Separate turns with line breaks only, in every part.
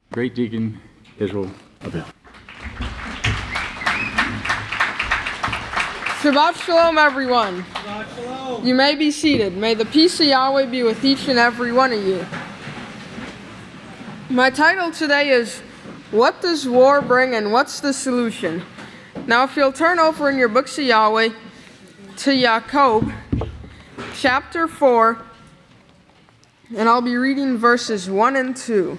Great Deacon Israel Abel.
Shabbat Shalom, everyone.
Shabbat Shalom.
You may be seated. May the peace of Yahweh be with each and every one of you. My title today is, What Does War Bring and What's the Solution? Now, if you'll turn over in your books of Yahweh to Jacob, chapter 4, and I'll be reading verses 1 and 2.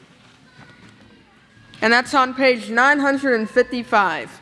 And that's on page 955.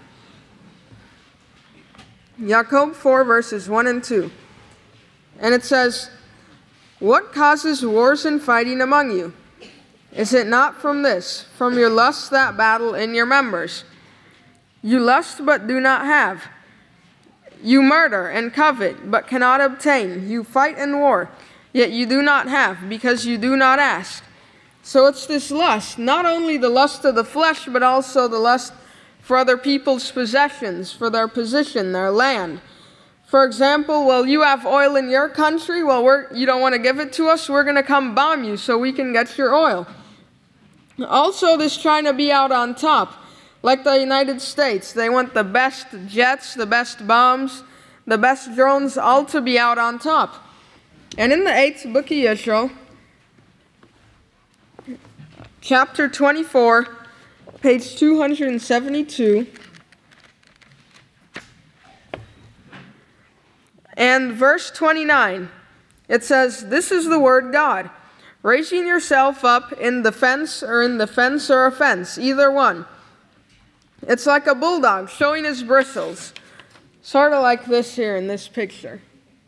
Jacob 4, verses 1 and 2. And it says, What causes wars and fighting among you? Is it not from this, from your lust that battle in your members? You lust but do not have. You murder and covet but cannot obtain. You fight and war, yet you do not have, because you do not ask. So it's this lust, not only the lust of the flesh, but also the lust for other people's possessions, for their position, their land. For example, well, you have oil in your country, well, you don't want to give it to us, we're going to come bomb you so we can get your oil. Also, this trying to be out on top, like the United States. They want the best jets, the best bombs, the best drones, all to be out on top. And in the 8th book of Yeshua, chapter 24, page 272, and verse 29, it says, This is the word God, raising yourself up in defense or offense, either one. It's like a bulldog showing his bristles, sort of like this here in this picture.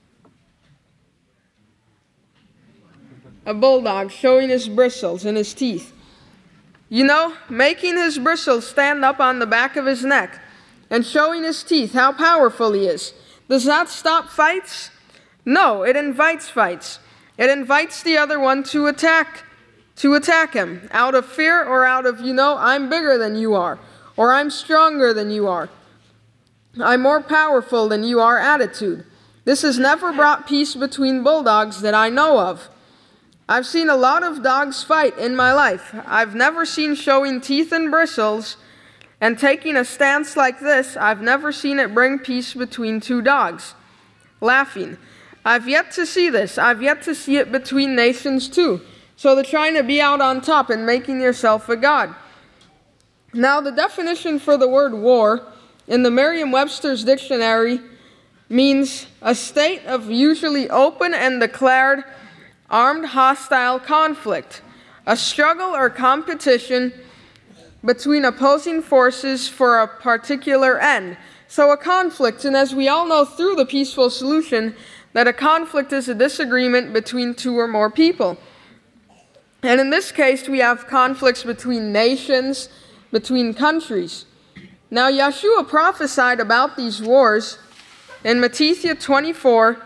A bulldog showing his bristles and his teeth. You know, making his bristles stand up on the back of his neck and showing his teeth, how powerful he is. Does that stop fights? No, it invites fights. It invites the other one to attack him out of fear or out of, I'm bigger than you are, or I'm stronger than you are. I'm more powerful than you are attitude. This has never brought peace between bulldogs that I know of. I've seen a lot of dogs fight in my life. I've never seen showing teeth and bristles and taking a stance like this. I've never seen it bring peace between two dogs. Laughing. I've yet to see this. I've yet to see it between nations too. So they're trying to be out on top and making yourself a god. Now the definition for the word war in the Merriam-Webster's dictionary means a state of usually open and declared armed hostile conflict, a struggle or competition between opposing forces for a particular end. So a conflict, and as we all know through the peaceful solution, that a conflict is a disagreement between two or more people. And in this case, we have conflicts between nations, between countries. Now, Yeshua prophesied about these wars in Matthew 24,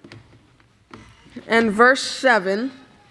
and verse 7,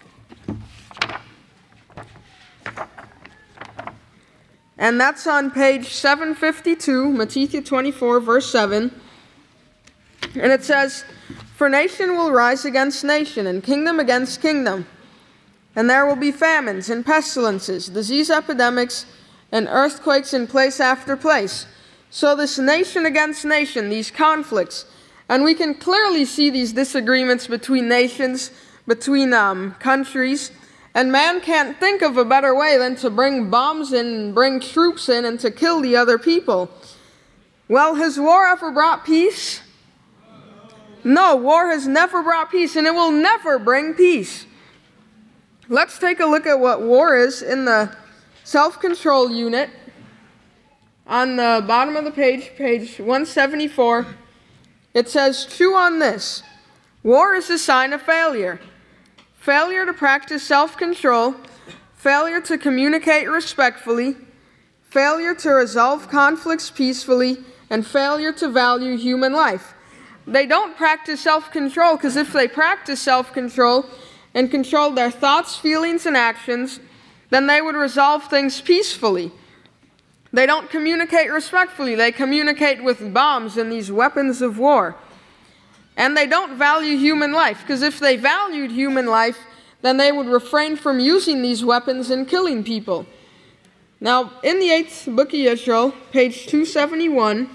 and that's on page 752, Matthew 24, verse 7, and it says, For nation will rise against nation, and kingdom against kingdom, and there will be famines and pestilences, disease epidemics, and earthquakes in place after place. So this nation against nation, these conflicts, and we can clearly see these disagreements between nations, between countries, and man can't think of a better way than to bring bombs in and bring troops in and to kill the other people. Well, has war ever brought peace? No, war has never brought peace, and it will never bring peace. Let's take a look at what war is in the self-control unit on the bottom of the page 174. It says, Chew on this. War is a sign of failure. Failure to practice self-control, failure to communicate respectfully, failure to resolve conflicts peacefully, and failure to value human life. They don't practice self-control because if they practice self-control and controlled their thoughts, feelings, and actions, then they would resolve things peacefully. They don't communicate respectfully. They communicate with bombs and these weapons of war. And they don't value human life, because if they valued human life, then they would refrain from using these weapons and killing people. Now, in the 8th book of Israel, page 271,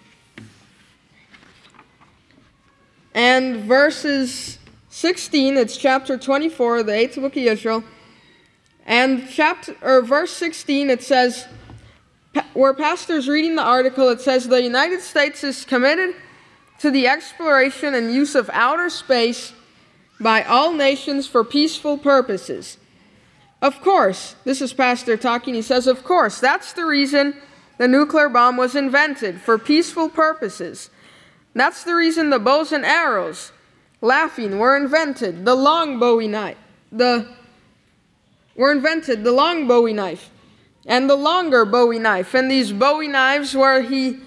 and verses 16, it's chapter 24 of the 8th book of Israel, and verse 16, it says, where pastor's reading the article, it says, the United States is committed to the exploration and use of outer space by all nations for peaceful purposes. Of course, this is Pastor talking, he says, of course, that's the reason the nuclear bomb was invented, for peaceful purposes. That's the reason the bows and arrows, laughing, were invented. The long Bowie knife, the long Bowie knife, and the longer Bowie knife. And these Bowie knives where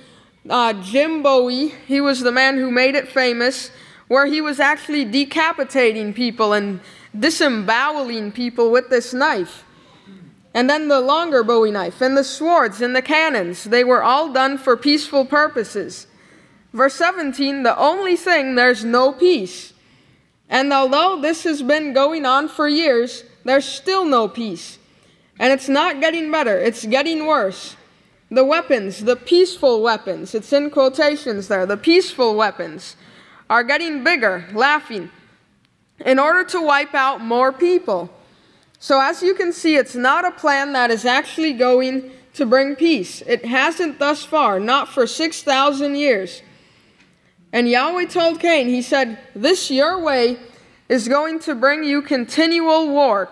Jim Bowie, he was the man who made it famous, where he was actually decapitating people and disemboweling people with this knife. And then the longer Bowie knife, and the swords, and the cannons, they were all done for peaceful purposes. Verse 17, the only thing, there's no peace. And although this has been going on for years, there's still no peace. And it's not getting better, it's getting worse. The weapons, the peaceful weapons, it's in quotations there, the peaceful weapons are getting bigger, laughing, in order to wipe out more people. So as you can see, it's not a plan that is actually going to bring peace. It hasn't thus far, not for 6,000 years. And Yahweh told Cain, he said, this your way is going to bring you continual war.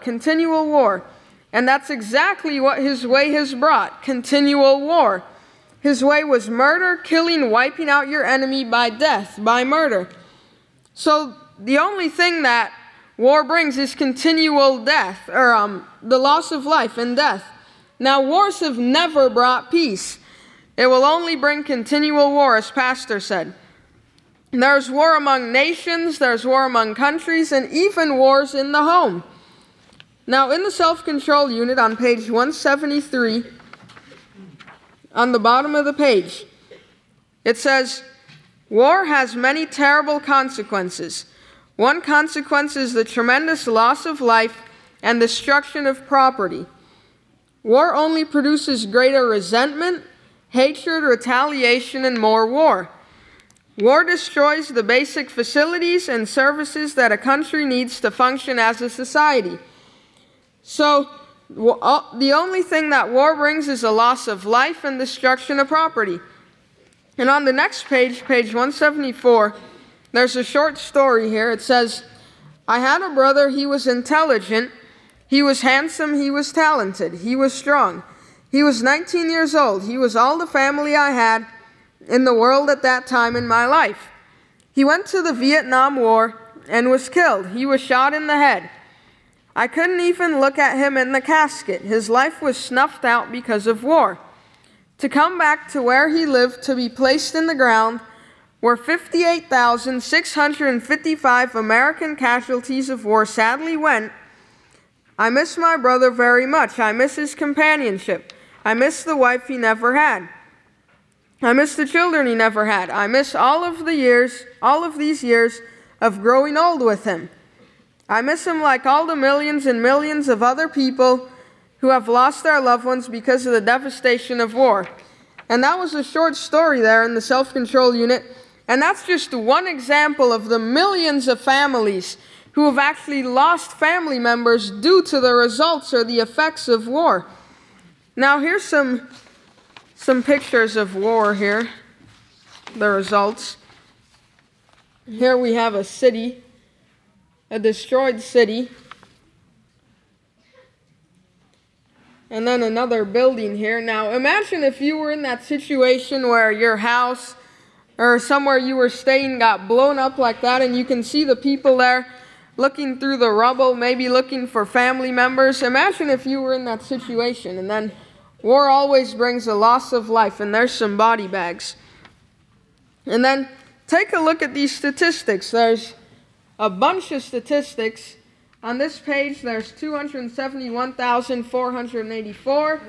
And that's exactly what his way has brought, continual war. His way was murder, killing, wiping out your enemy by death, by murder. So the only thing that war brings is continual death, or the loss of life and death. Now, wars have never brought peace. It will only bring continual war, as Pastor said. There's war among nations, there's war among countries, and even wars in the home. Now, in the self-control unit on page 173, on the bottom of the page, it says, war has many terrible consequences. One consequence is the tremendous loss of life and destruction of property. War only produces greater resentment, hatred, retaliation, and more war. War destroys the basic facilities and services that a country needs to function as a society. So, the only thing that war brings is a loss of life and destruction of property. And on the next page, page 174, there's a short story here. It says, I had a brother, he was intelligent, he was handsome, he was talented, he was strong. He was 19 years old. He was all the family I had in the world at that time in my life. He went to the Vietnam War and was killed. He was shot in the head. I couldn't even look at him in the casket. His life was snuffed out because of war. To come back to where he lived to be placed in the ground where 58,655 American casualties of war sadly went, I miss my brother very much. I miss his companionship. I miss the wife he never had. I miss the children he never had. I miss all of these years of growing old with him. I miss him like all the millions and millions of other people who have lost their loved ones because of the devastation of war. And that was a short story there in the self-control unit. And that's just one example of the millions of families who have actually lost family members due to the results or the effects of war. Now here's some pictures of war here, the results. Here we have a city, a destroyed city. And then another building here. Now imagine if you were in that situation where your house or somewhere you were staying got blown up like that, and you can see the people there looking through the rubble, maybe looking for family members. Imagine if you were in that situation, and then war always brings a loss of life, and there's some body bags. And then take a look at these statistics. There's a bunch of statistics. On this page, there's 271,484,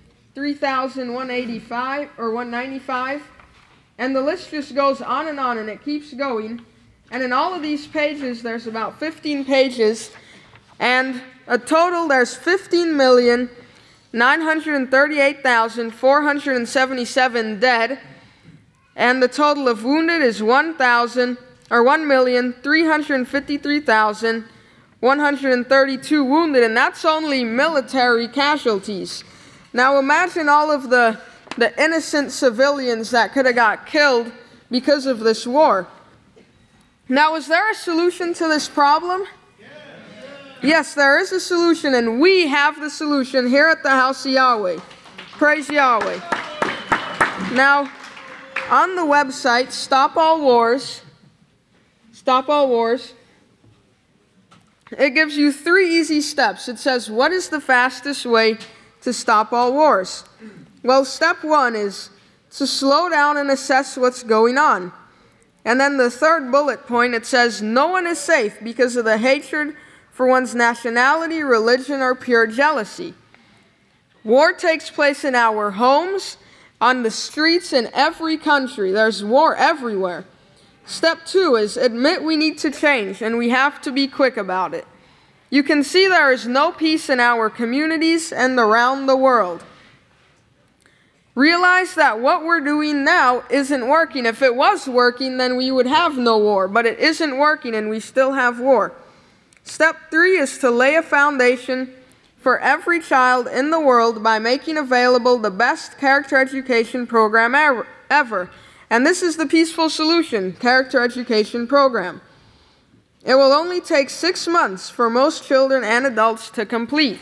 3,185 or 195, and the list just goes on, and it keeps going. And in all of these pages, there's about 15 pages, and a total there's 15,900,000 938,477 dead, and the total of wounded is 1,353,132 wounded, and that's only military casualties. Now imagine all of the innocent civilians that could have got killed because of this war. Now, is there a solution to this problem? Yes, there is a solution, and we have the solution here at the House of Yahweh. Praise Yahweh. Now, on the website, Stop All Wars, it gives you 3 easy steps. It says, what is the fastest way to stop all wars? Well, step 1 is to slow down and assess what's going on. And then the 3rd bullet point, it says, no one is safe because of the hatred for one's nationality, religion, or pure jealousy. War takes place in our homes, on the streets, in every country. There's war everywhere. Step 2 is admit we need to change, and we have to be quick about it. You can see there is no peace in our communities and around the world. Realize that what we're doing now isn't working. If it was working, then we would have no war, but it isn't working and we still have war. Step 3 is to lay a foundation for every child in the world by making available the best character education program ever. And this is the Peaceful Solution Character Education Program. It will only take 6 months for most children and adults to complete.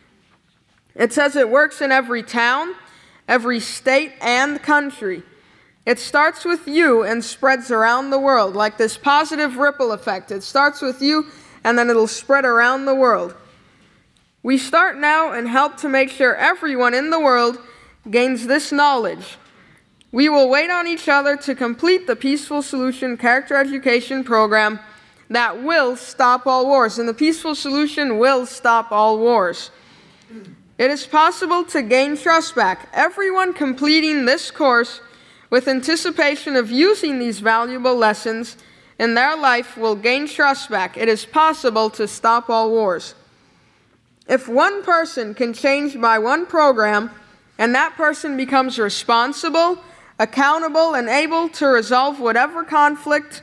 It says it works in every town, every state, and country. It starts with you and spreads around the world, like this positive ripple effect. It starts with you, and then it'll spread around the world. We start now and help to make sure everyone in the world gains this knowledge. We will wait on each other to complete the Peaceful Solution Character Education Program that will stop all wars. And the Peaceful Solution will stop all wars. It is possible to gain trust back. Everyone completing this course with anticipation of using these valuable lessons in their life will gain trust back. It is possible to stop all wars. If one person can change by one program, and that person becomes responsible, accountable, and able to resolve whatever conflict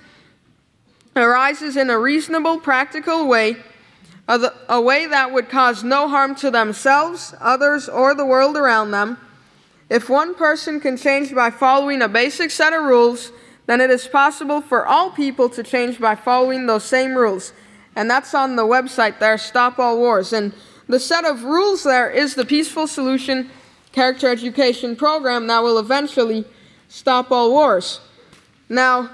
arises in a reasonable, practical way, a way that would cause no harm to themselves, others, or the world around them. If one person can change by following a basic set of rules, then it is possible for all people to change by following those same rules. And that's on the website there, Stop All Wars. And the set of rules there is the Peaceful Solution Character Education Program that will eventually stop all wars. Now,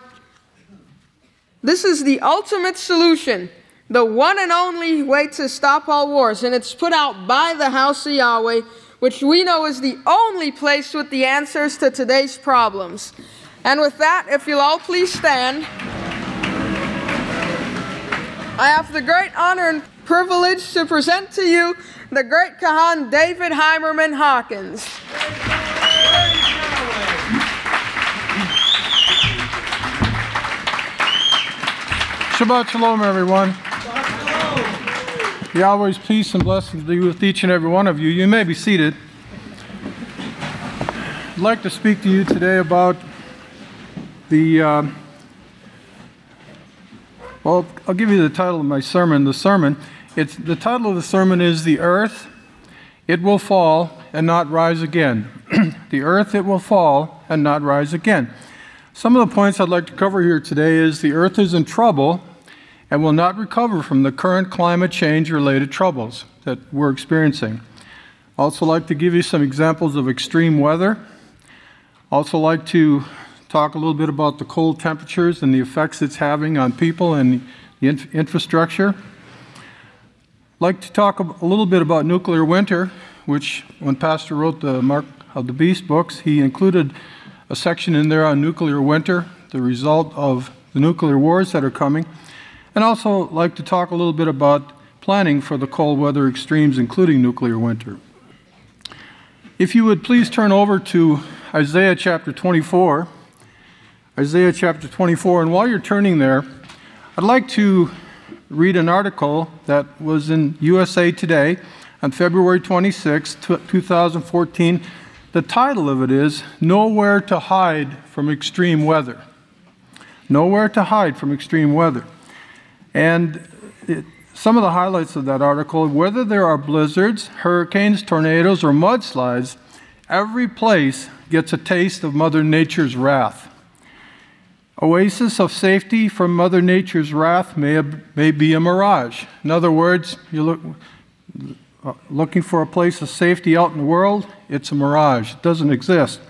this is the ultimate solution, the one and only way to stop all wars, and it's put out by the House of Yahweh, which we know is the only place with the answers to today's problems. And with that, if you'll all please stand, I have the great honor and privilege to present to you the great Kahan David Heimerman Hawkins.
Shabbat Shalom, everyone. Yahweh's peace and blessings be with each and every one of you. You may be seated. I'd like to speak to you today about well, I'll give you the title of my sermon. The title of the sermon is "The Earth, It Will Fall and Not Rise Again." The earth, it will fall and not rise again. Some of the points I'd like to cover here today is the earth is in trouble and will not recover from the current climate change-related troubles that we're experiencing. Also like to give you some examples of extreme weather. Also like to talk a little bit about the cold temperatures and the effects it's having on people and the infrastructure. Like to talk a little bit about nuclear winter, which when Pastor wrote the Mark of the Beast books, he included a section in there on nuclear winter, the result of the nuclear wars that are coming. And also like to talk a little bit about planning for the cold weather extremes, including nuclear winter. If you would please turn over to Isaiah chapter 24. Isaiah chapter 24, and while you're turning there, I'd like to read an article that was in USA Today. on February 26, 2014. The title of it is Nowhere to Hide from Extreme Weather. Nowhere to hide from extreme weather. And some of the highlights of that article, whether there are blizzards, hurricanes, tornadoes, or mudslides, every place gets a taste of Mother Nature's wrath. Oasis of safety from Mother Nature's wrath may be a mirage. In other words, you're looking for a place of safety out in the world, it's a mirage. It doesn't exist.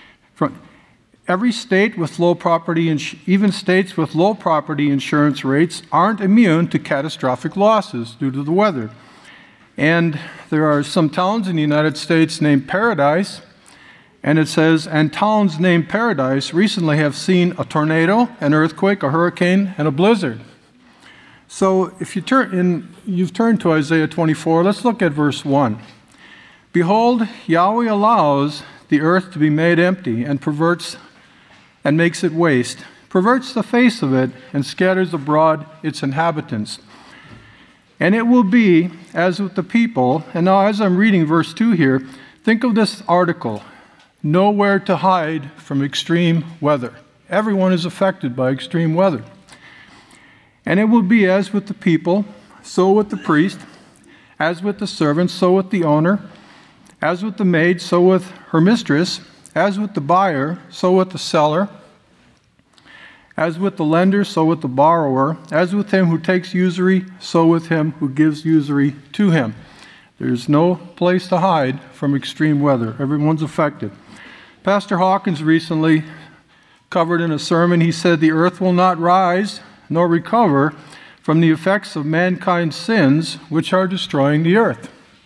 Every state with low property, even states with low property insurance rates aren't immune to catastrophic losses due to the weather. And there are some towns in the United States named Paradise, and it says, and towns named Paradise recently have seen a tornado, an earthquake, a hurricane, and a blizzard. So if you've turned to Isaiah 24, let's look at verse 1. Behold, Yahweh allows the earth to be made empty and perverts and makes it waste, perverts the face of it and scatters abroad its inhabitants. And it will be as with the people, and now as I'm reading verse 2 here, think of this article, nowhere to hide from extreme weather. Everyone is affected by extreme weather. And it will be as with the people, so with the priest, as with the servant, so with the owner, as with the maid, so with her mistress, as with the buyer, so with the seller, as with the lender, so with the borrower, as with him who takes usury, so with him who gives usury to him. There's no place to hide from extreme weather. Everyone's affected. Pastor Hawkins recently covered in a sermon, he said, the earth will not rise nor recover from the effects of mankind's sins, which are destroying the earth.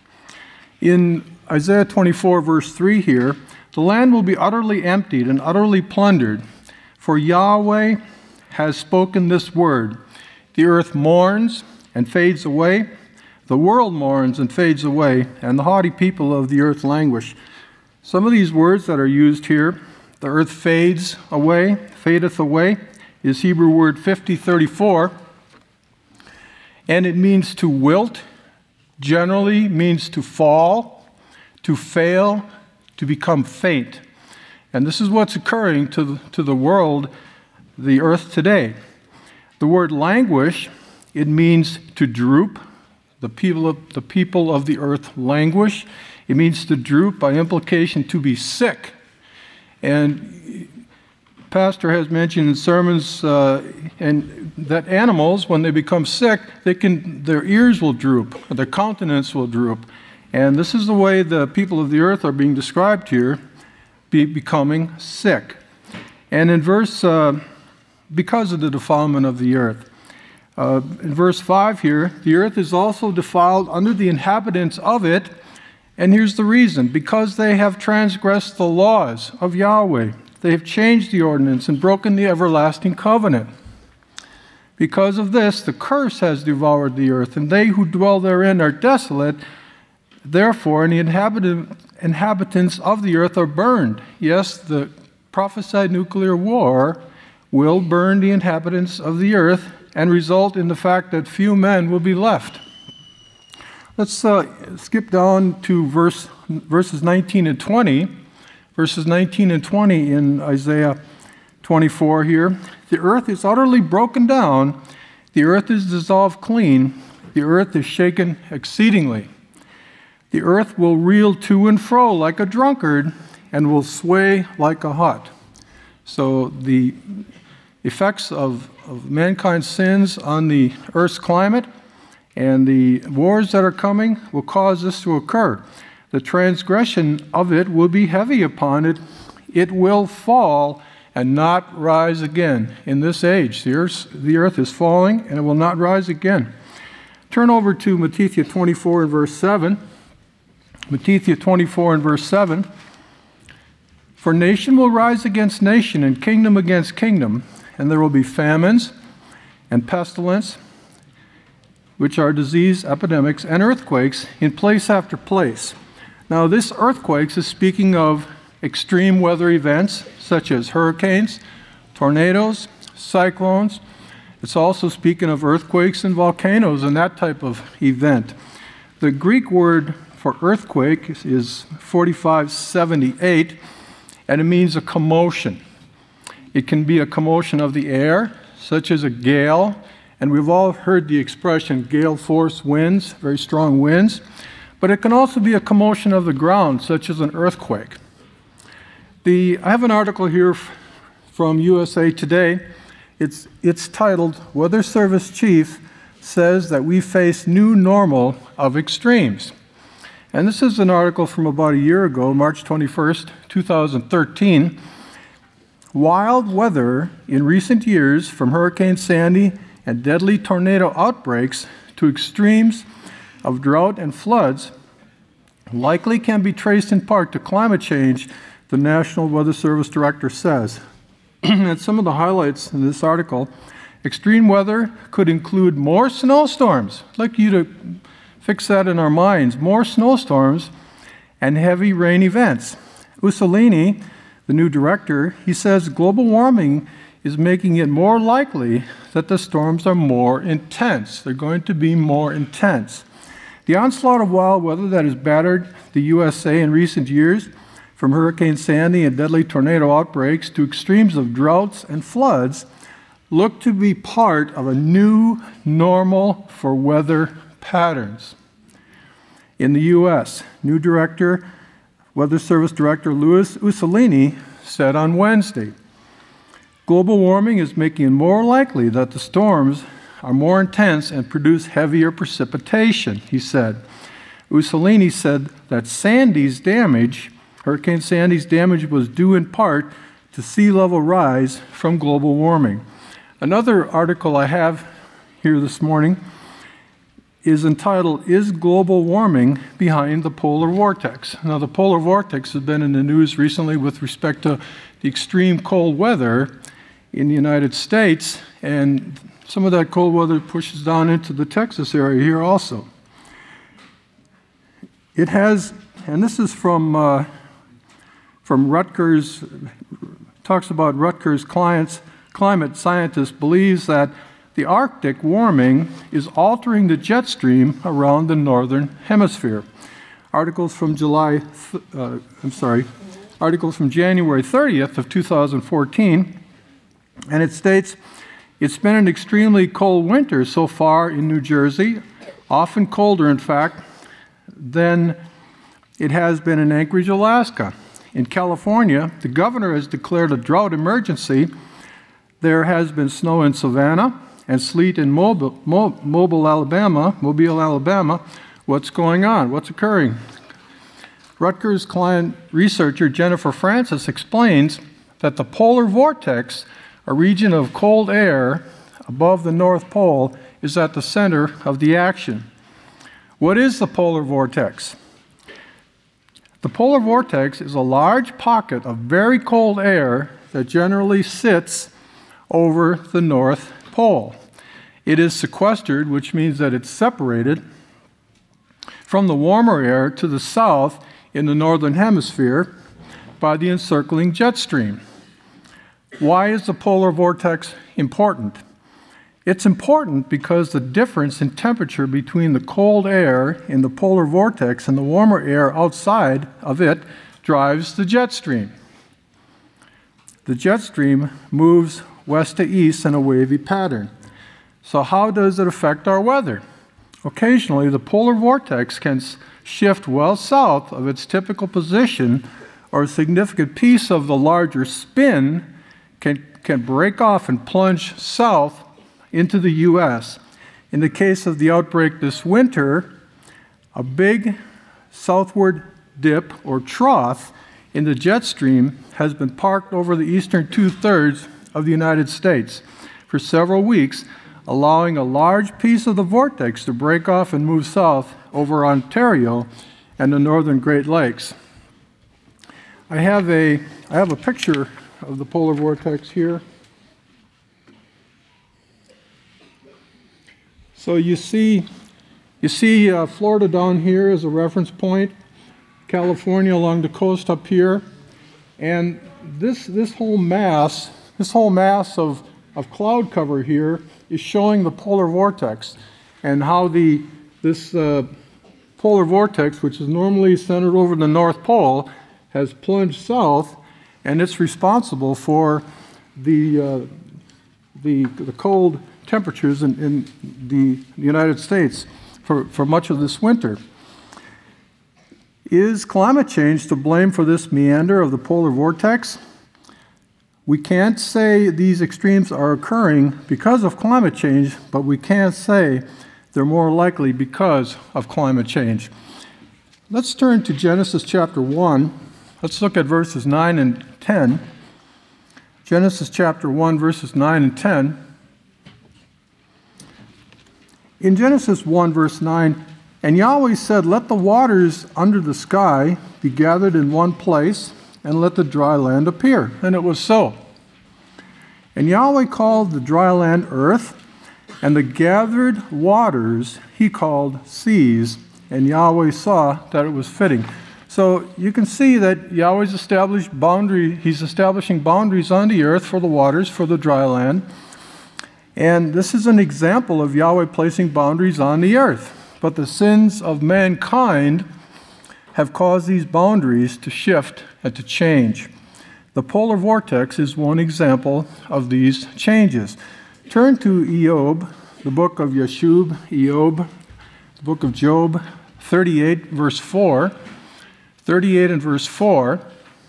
In Isaiah 24, verse 3 here, the land will be utterly emptied and utterly plundered, for Yahweh has spoken this word. The earth mourns and fades away, the world mourns and fades away, and the haughty people of the earth languish. Some of these words that are used here, the earth fades away, fadeth away, is Hebrew word 5034, and it means to wilt, generally means to fall, to fail, to become faint. And this is what's occurring to the world, the earth today. The word languish, it means to droop. The people of the earth languish. It means to droop, by implication to be sick. And Pastor has mentioned in sermons and that animals, when they become sick, their ears will droop, their countenance will droop. And this is the way the people of the earth are being described here, becoming sick. And in because of the defilement of the earth. In verse 5 here, the earth is also defiled under the inhabitants of it. And here's the reason, because they have transgressed the laws of Yahweh. They have changed the ordinance and broken the everlasting covenant. Because of this, the curse has devoured the earth, and they who dwell therein are desolate. Therefore, and the inhabitants of the earth are burned. Yes, the prophesied nuclear war will burn the inhabitants of the earth and result in the fact that few men will be left. Let's skip down to verses 19 and 20. Verses 19 and 20 in Isaiah 24 here. The earth is utterly broken down. The earth is dissolved clean. The earth is shaken exceedingly. The earth will reel to and fro like a drunkard and will sway like a hut. So the effects of mankind's sins on the earth's climate and the wars that are coming will cause this to occur. The transgression of it will be heavy upon it. It will fall and not rise again in this age. The earth is falling and it will not rise again. Turn over to Matthew 24 and verse 7. Matthew 24 and verse 7. For nation will rise against nation and kingdom against kingdom, and there will be famines and pestilence, which are disease, epidemics, and earthquakes in place after place. Now, this earthquakes is speaking of extreme weather events such as hurricanes, tornadoes, cyclones. It's also speaking of earthquakes and volcanoes and that type of event. The Greek word for earthquake is 4578, and it means a commotion. It can be a commotion of the air, such as a gale, and we've all heard the expression gale force winds, very strong winds, but it can also be a commotion of the ground, such as an earthquake. I have an article here from USA Today. It's titled, Weather Service Chief Says That We Face New Normal of Extremes. And this is an article from about a year ago, March 21st, 2013. Wild weather in recent years, from Hurricane Sandy and deadly tornado outbreaks to extremes of drought and floods, likely can be traced in part to climate change, the National Weather Service Director says. And some of the highlights in this article: extreme weather could include more snowstorms. I'd like you to fix that in our minds. More snowstorms and heavy rain events. Ussolini, the new director, he says global warming is making it more likely that the storms are more intense. They're going to be more intense. The onslaught of wild weather that has battered the USA in recent years, from Hurricane Sandy and deadly tornado outbreaks to extremes of droughts and floods, look to be part of a new normal for weather patterns. In the U.S., new director, Weather Service Director Louis Ussolini said on Wednesday, global warming is making it more likely that the storms are more intense and produce heavier precipitation, he said. Ussolini said that Hurricane Sandy's damage was due in part to sea level rise from global warming. Another article I have here this morning is entitled, Is Global Warming Behind the Polar Vortex? Now, the polar vortex has been in the news recently with respect to the extreme cold weather in the United States, and some of that cold weather pushes down into the Texas area here also. It has, and this is from Rutgers, talks about Rutgers climate scientist believes that the Arctic warming is altering the jet stream around the northern hemisphere. Articles from January 30th of 2014, and it states, it's been an extremely cold winter so far in New Jersey, often colder, in fact, than it has been in Anchorage, Alaska. In California, the governor has declared a drought emergency. There has been snow in Savannah and sleet in Mobile, Alabama. What's going on? What's occurring? Rutgers client researcher Jennifer Francis explains that the polar vortex, a region of cold air above the North Pole, is at the center of the action. What is the polar vortex? The polar vortex is a large pocket of very cold air that generally sits over the North Pole. It is sequestered, which means that it's separated from the warmer air to the south in the northern hemisphere by the encircling jet stream. Why is the polar vortex important? It's important because the difference in temperature between the cold air in the polar vortex and the warmer air outside of it drives the jet stream. The jet stream moves west to east in a wavy pattern. So how does it affect our weather? Occasionally, the polar vortex can shift well south of its typical position, or a significant piece of the larger spin can break off and plunge south into the U.S. In the case of the outbreak this winter, a big southward dip or trough in the jet stream has been parked over the eastern two-thirds of the United States for several weeks, allowing a large piece of the vortex to break off and move south over Ontario and the northern Great Lakes. I have a picture of the polar vortex here. So you see Florida down here as a reference point, California along the coast up here, and this whole mass of cloud cover here is showing the polar vortex and how this polar vortex, which is normally centered over the North Pole, has plunged south, and it's responsible for the cold temperatures in the United States for much of this winter. Is climate change to blame for this meander of the polar vortex? We can't say these extremes are occurring because of climate change, but we can say they're more likely because of climate change. Let's turn to Genesis chapter 1. Let's look at verses 9 and 10. Genesis chapter 1, verses 9 and 10. In Genesis 1, verse 9, "And Yahweh said, Let the waters under the sky be gathered in one place, and let the dry land appear. And it was so. And Yahweh called the dry land earth, and the gathered waters he called seas. And Yahweh saw that it was fitting." So you can see that Yahweh's established boundary. He's establishing boundaries on the earth for the waters, for the dry land. And this is an example of Yahweh placing boundaries on the earth. But the sins of mankind have caused these boundaries to shift and to change. The polar vortex is one example of these changes. Turn to Eob, the book of Yashub, Eob, the book of Job, 38, verse 4. 38 and verse 4.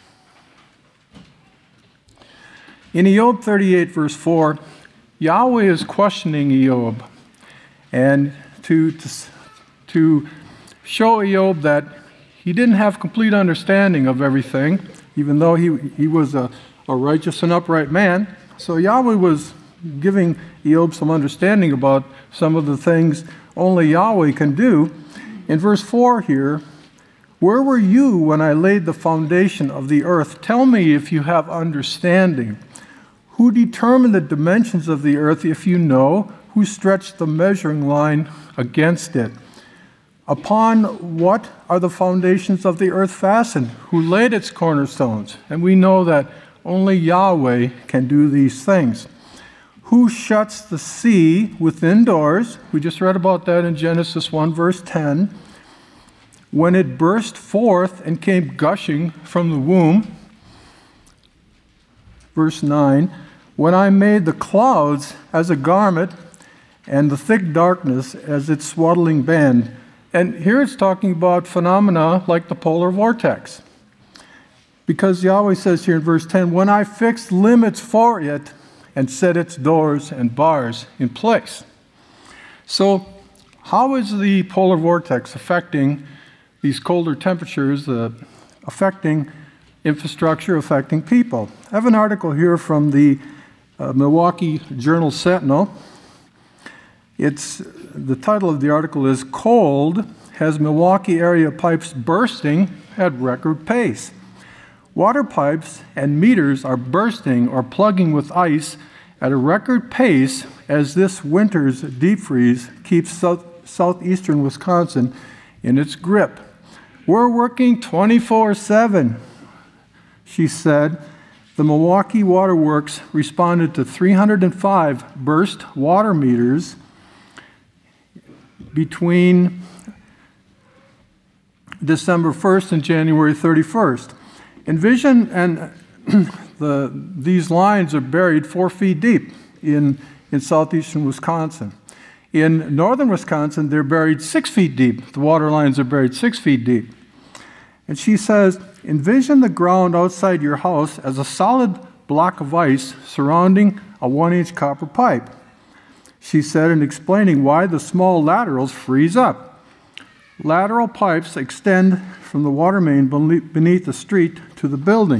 In Eob 38, verse 4, Yahweh is questioning Eob, and to show Eob that he didn't have complete understanding of everything, even though he was a righteous and upright man. So Yahweh was giving Eob some understanding about some of the things only Yahweh can do. In verse 4 here, "Where were you when I laid the foundation of the earth? Tell me if you have understanding. Who determined the dimensions of the earth, if you know? Who stretched the measuring line against it? Upon what are the foundations of the earth fastened? Who laid its cornerstones?" And we know that only Yahweh can do these things. "Who shuts the sea within doors?" We just read about that in Genesis 1, verse 10. "When it burst forth and came gushing from the womb." Verse 9. "When I made the clouds as a garment and the thick darkness as its swaddling band." And here it's talking about phenomena like the polar vortex. Because Yahweh says here in verse 10, "When I fixed limits for it and set its doors and bars in place." So how is the polar vortex affecting these colder temperatures, affecting infrastructure, affecting people? I have an article here from the Milwaukee Journal-Sentinel. The title of the article is "Cold Has Milwaukee Area Pipes Bursting at Record Pace." Water pipes and meters are bursting or plugging with ice at a record pace as this winter's deep freeze keeps southeastern Wisconsin in its grip. "We're working 24/7, she said. The Milwaukee Water Works responded to 305 burst water meters between December 1st and January 31st. Envision, and these lines are buried 4 feet deep in southeastern Wisconsin. In northern Wisconsin, they're buried 6 feet deep. The water lines are buried 6 feet deep. And she says, "Envision the ground outside your house as a solid block of ice surrounding a 1-inch copper pipe," she said, in explaining why the small laterals freeze up. Lateral pipes extend from the water main beneath the street to the building.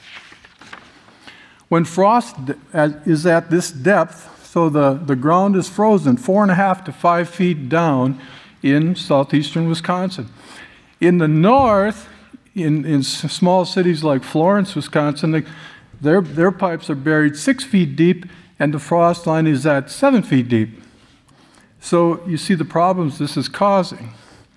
When frost is at this depth, so the ground is frozen 4.5 to 5 feet down in southeastern Wisconsin. In the north, in small cities like Florence, Wisconsin, their pipes are buried 6 feet deep, and the frost line is at 7 feet deep. So you see the problems this is causing.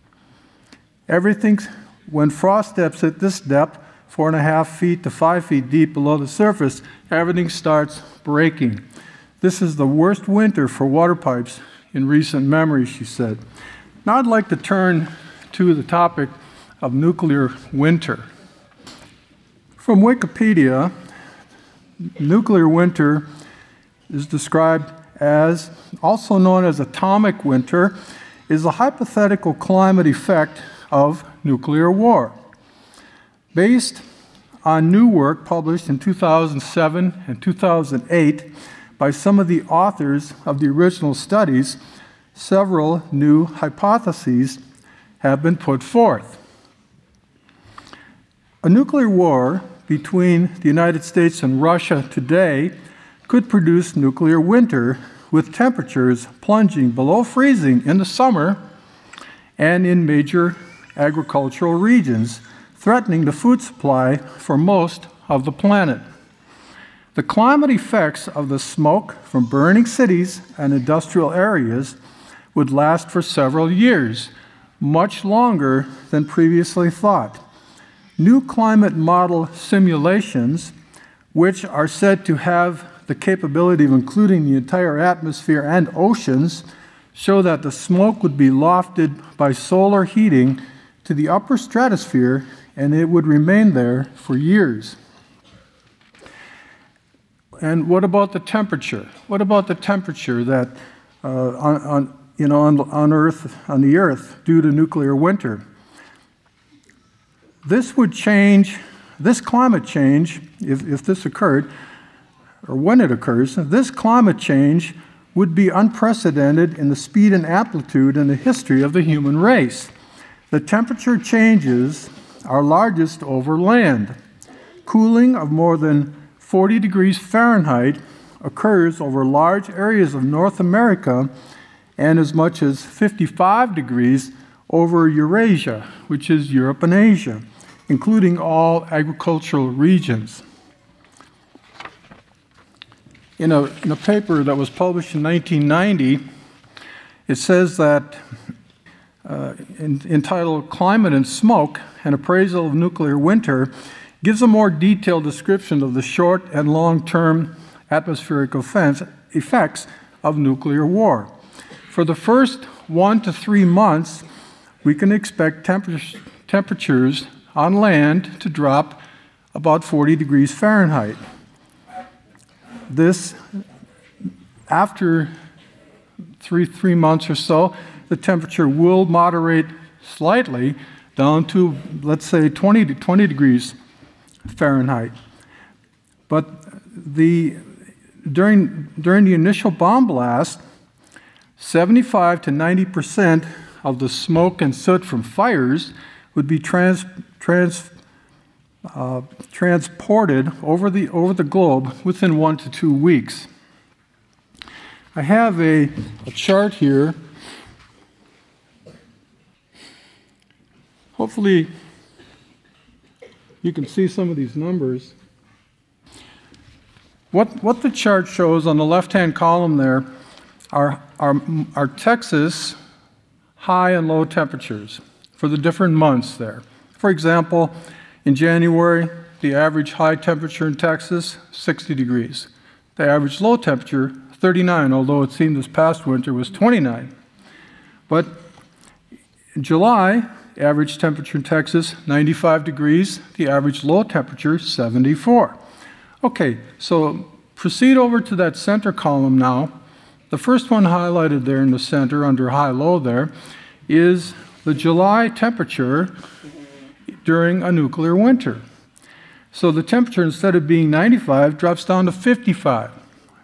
When frost steps at this depth, 4.5 feet to 5 feet deep below the surface, everything starts breaking. This is the worst winter for water pipes in recent memory, she said. Now I'd like to turn to the topic of nuclear winter. From Wikipedia, nuclear winter is described as, also known as atomic winter, is a hypothetical climate effect of nuclear war. Based on new work published in 2007 and 2008 by some of the authors of the original studies, several new hypotheses have been put forth. A nuclear war between the United States and Russia today could produce nuclear winter with temperatures plunging below freezing in the summer and in major agricultural regions, threatening the food supply for most of the planet. The climate effects of the smoke from burning cities and industrial areas would last for several years, much longer than previously thought. New climate model simulations, which are said to have the capability of including the entire atmosphere and oceans, show that the smoke would be lofted by solar heating to the upper stratosphere, and it would remain there for years. And what about the temperature? What about the temperature that on Earth, on the Earth, due to nuclear winter? This would change. This climate change, if this occurred, or when it occurs, this climate change would be unprecedented in the speed and amplitude in the history of the human race. The temperature changes are largest over land. Cooling of more than 40 degrees Fahrenheit occurs over large areas of North America and as much as 55 degrees over Eurasia, which is Europe and Asia, including all agricultural regions. In a paper that was published in 1990, it says that, entitled Climate and Smoke, an Appraisal of Nuclear Winter, gives a more detailed description of the short and long-term atmospheric effects of nuclear war. For the first 1 to 3 months, we can expect temperatures on land to drop about 40 degrees Fahrenheit. This, after three months or so, the temperature will moderate slightly down to, let's say, 20 degrees Fahrenheit. But during the initial bomb blast, 75 to 90% of the smoke and soot from fires would be transported over the globe within 1 to 2 weeks. I have a chart here. Hopefully you can see some of these numbers. What the chart shows on the left-hand column there are Texas high and low temperatures for the different months there. For example, in January, the average high temperature in Texas, 60 degrees. The average low temperature, 39, although it seemed this past winter was 29. But in July, average temperature in Texas, 95 degrees. The average low temperature, 74. Okay, so proceed over to that center column now. The first one highlighted there in the center under high-low there is the July temperature during a nuclear winter. So the temperature, instead of being 95, drops down to 55.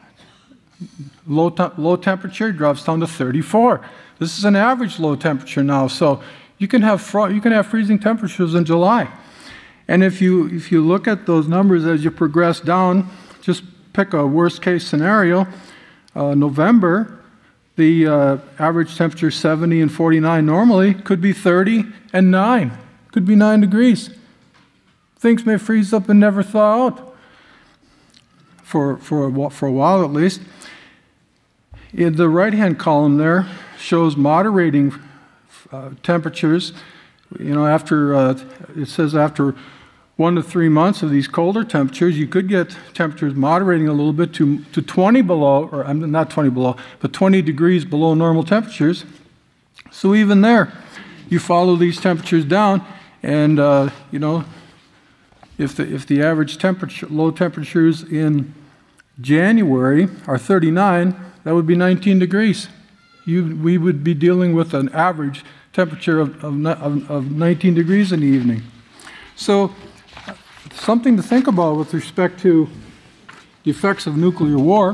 Low temperature drops down to 34. This is an average low temperature now, so you can have freezing temperatures in July. And if you look at those numbers as you progress down, just pick a worst-case scenario. November, the average temperature 70 and 49 normally could be 30 and 9. Could be 9 degrees. Things may freeze up and never thaw out for a while at least. In the right-hand column there shows moderating temperatures. After it says after 1 to 3 months of these colder temperatures, you could get temperatures moderating a little bit to 20 below, or not 20 below, but 20 degrees below normal temperatures. So even there, you follow these temperatures down, and if the average temperature, low temperatures in January are 39, that would be 19 degrees. We would be dealing with an average temperature of 19 degrees in the evening. So something to think about with respect to the effects of nuclear war,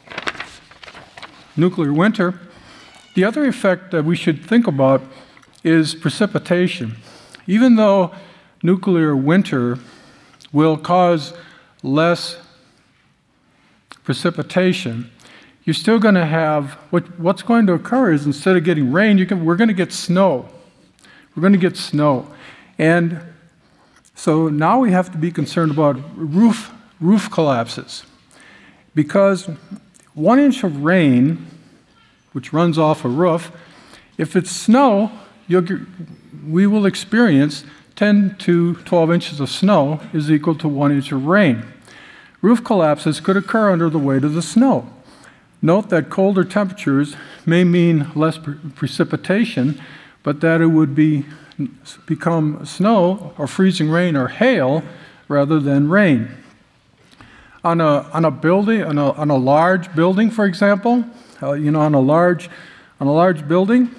nuclear winter. The other effect that we should think about is precipitation. Even though nuclear winter will cause less precipitation, you're still going to have, what's going to occur is instead of getting rain, we're going to get snow. We're going to get snow. And so now we have to be concerned about roof collapses. Because 1 inch of rain, which runs off a roof, if it's snow, we will experience 10 to 12 inches of snow is equal to 1 inch of rain. Roof collapses could occur under the weight of the snow. Note that colder temperatures may mean less precipitation, but that it would become snow or freezing rain or hail rather than rain. On a building, on a large building, for example, on a large building,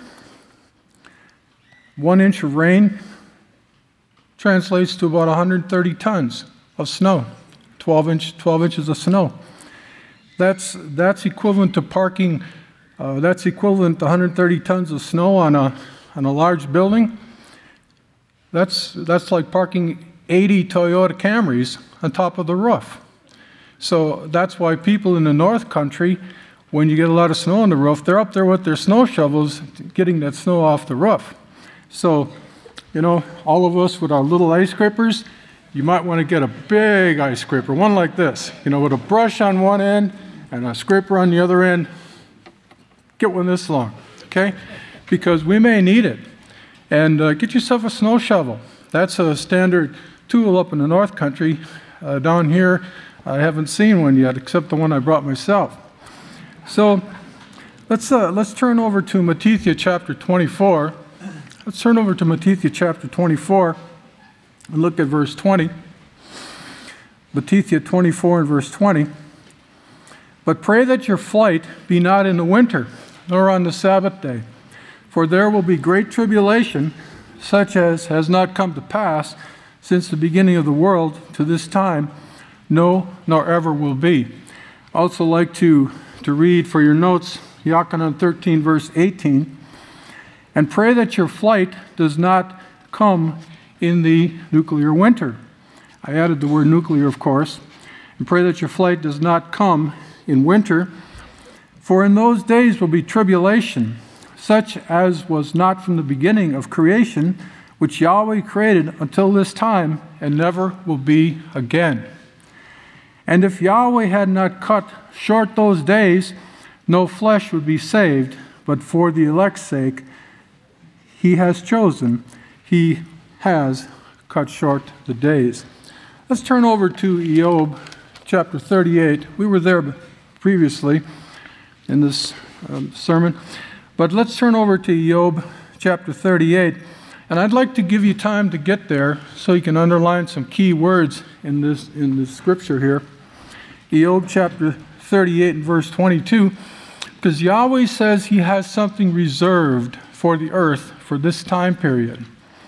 1 inch of rain translates to about 130 tons of snow, 12 inches of snow. That's equivalent to parking. That's equivalent to 130 tons of snow on a large building. That's like parking 80 Toyota Camrys on top of the roof. So that's why people in the North Country, when you get a lot of snow on the roof, they're up there with their snow shovels getting that snow off the roof. So, all of us with our little ice scrapers, you might want to get a big ice scraper, one like this, with a brush on one end and a scraper on the other end. Get one this long, okay? Because we may need it. And get yourself a snow shovel. That's a standard tool up in the North Country. Down here, I haven't seen one yet, except the one I brought myself. So let's turn over to Matthew chapter 24. Let's turn over to Matthew chapter 24 and look at verse 20. Matthew 24 and verse 20. But pray that your flight be not in the winter, nor on the Sabbath day, for there will be great tribulation, such as has not come to pass since the beginning of the world to this time, no, nor ever will be. I also like to read for your notes, Yochanan 13, verse 18. And pray that your flight does not come in the nuclear winter. I added the word nuclear, of course. And pray that your flight does not come in winter, for in those days will be tribulation, such as was not from the beginning of creation, which Yahweh created until this time, and never will be again. And if Yahweh had not cut short those days, no flesh would be saved, but for the elect's sake, he has chosen, he has cut short the days. Let's turn over to Job chapter 38. We were there previously in this sermon, but let's turn over to Job chapter 38. And I'd like to give you time to get there so you can underline some key words in this scripture here. Job chapter 38 and verse 22, because Yahweh says he has something reserved for the earth for this time period.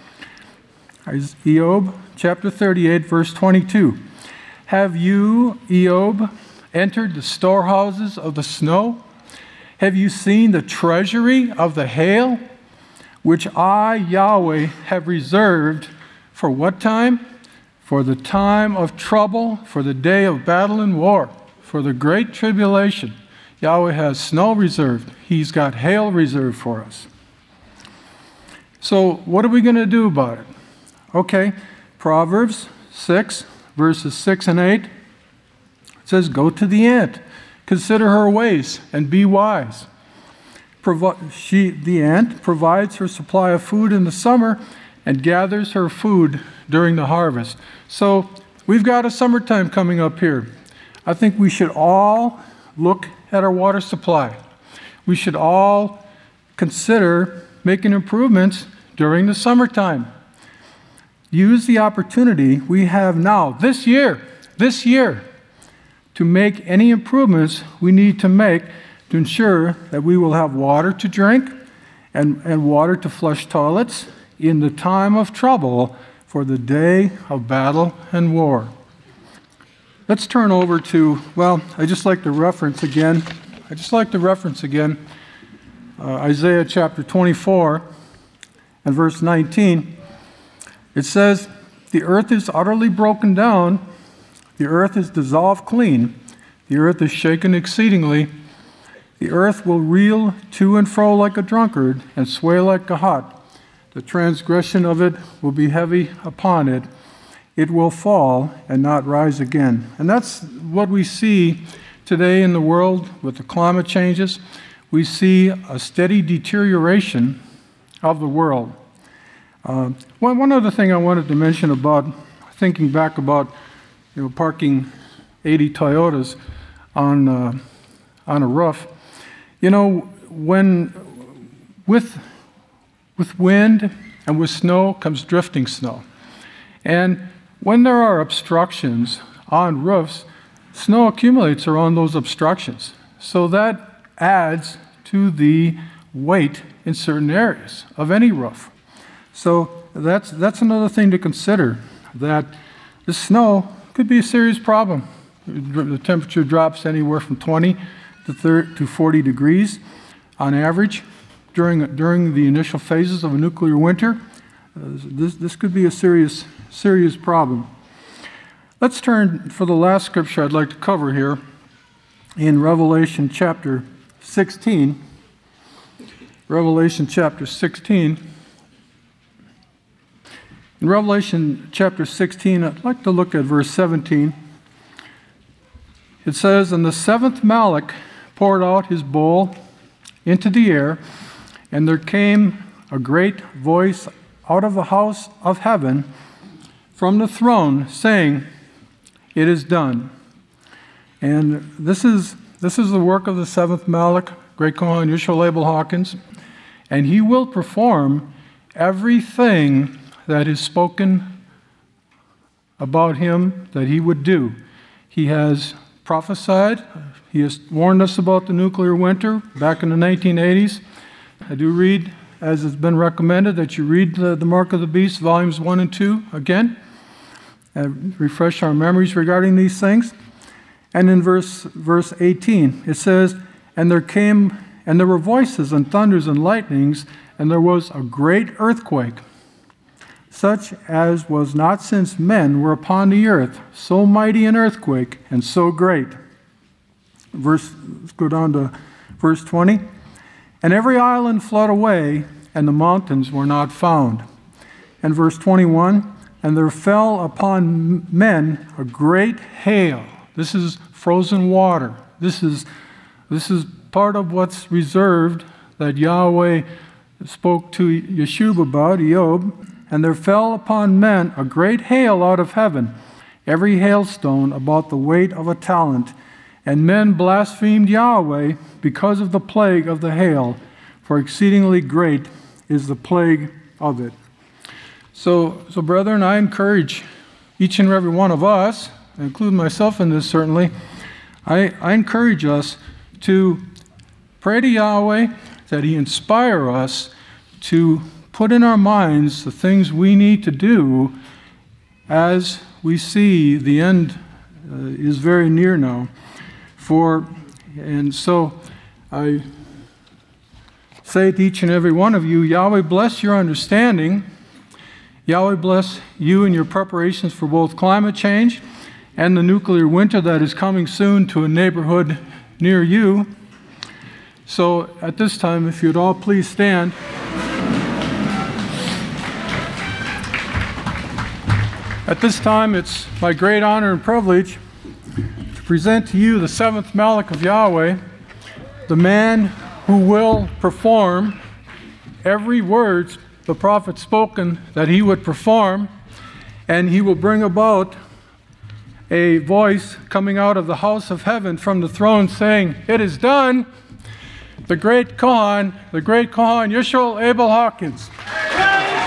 Job chapter 38 verse 22. Have you, Job, entered the storehouses of the snow? Have you seen the treasury of the hail, which I, Yahweh, have reserved for what time? For the time of trouble, for the day of battle and war, for the great tribulation. Yahweh has snow reserved. He's got hail reserved for us. So what are we going to do about it? Okay, Proverbs 6, verses 6 and 8. It says, go to the ant, consider her ways, and be wise. The ant provides her supply of food in the summer and gathers her food during the harvest. So we've got a summertime coming up here. I think we should all look at our water supply. We should all consider making improvements during the summertime. Use the opportunity we have now, this year, to make any improvements we need to make to ensure that we will have water to drink and water to flush toilets in the time of trouble for the day of battle and war. Let's turn over to, I just like to reference again, Isaiah chapter 24 and verse 19. It says, "The earth is utterly broken down, the earth is dissolved clean, the earth is shaken exceedingly, the earth will reel to and fro like a drunkard and sway like a hot. The transgression of it will be heavy upon it. It will fall and not rise again." And that's what we see today in the world with the climate changes. We see a steady deterioration of the world. One other thing I wanted to mention about thinking back about parking 80 Toyotas on a roof. When with wind and with snow comes drifting snow. And when there are obstructions on roofs, snow accumulates around those obstructions. So that adds to the weight in certain areas of any roof. So that's another thing to consider, that the snow could be a serious problem. The temperature drops anywhere from 20 to 40 degrees on average during the initial phases of a nuclear winter. This could be a serious problem. Let's turn for the last scripture I'd like to cover here in Revelation chapter 16. Revelation chapter 16. In Revelation chapter 16, I'd like to look at verse 17. It says, "And the seventh Malach poured out his bowl into the air, and there came a great voice out of the house of heaven from the throne, saying, 'It is done.'" And this is the work of the seventh Malach, Great Kohen Yeshua Abel Hawkins, and he will perform everything that is spoken about him that he would do. He has prophesied, he has warned us about the nuclear winter back in the 1980s. I do read, as has been recommended, that you read the Mark of the Beast, volumes 1 and 2 again, and refresh our memories regarding these things. And in verse 18, it says, "And there were voices and thunders and lightnings, and there was a great earthquake, such as was not since men were upon the earth, so mighty an earthquake and so great." Let's go down to verse 20. "And every island fled away, and the mountains were not found." And verse 21, "And there fell upon men a great hail." This is frozen water. This is part of what's reserved that Yahweh spoke to Yeshua about, Eob. "And there fell upon men a great hail out of heaven, every hailstone about the weight of a talent. And men blasphemed Yahweh because of the plague of the hail, for exceedingly great is the plague of it." So brethren, I encourage each and every one of us, I include myself in this certainly, I encourage us to pray to Yahweh that He inspire us to put in our minds the things we need to do as we see the end is very near now. And so I say to each and every one of you, Yahweh bless your understanding. Yahweh bless you in your preparations for both climate change and the nuclear winter that is coming soon to a neighborhood near you. So at this time, if you'd all please stand. At this time, it's my great honor and privilege to present to you the seventh Malach of Yahweh, the man who will perform every word the prophet spoken that he would perform, and he will bring about a voice coming out of the house of heaven from the throne saying, "It is done." The great Kohen Yeshua Abel Hawkins.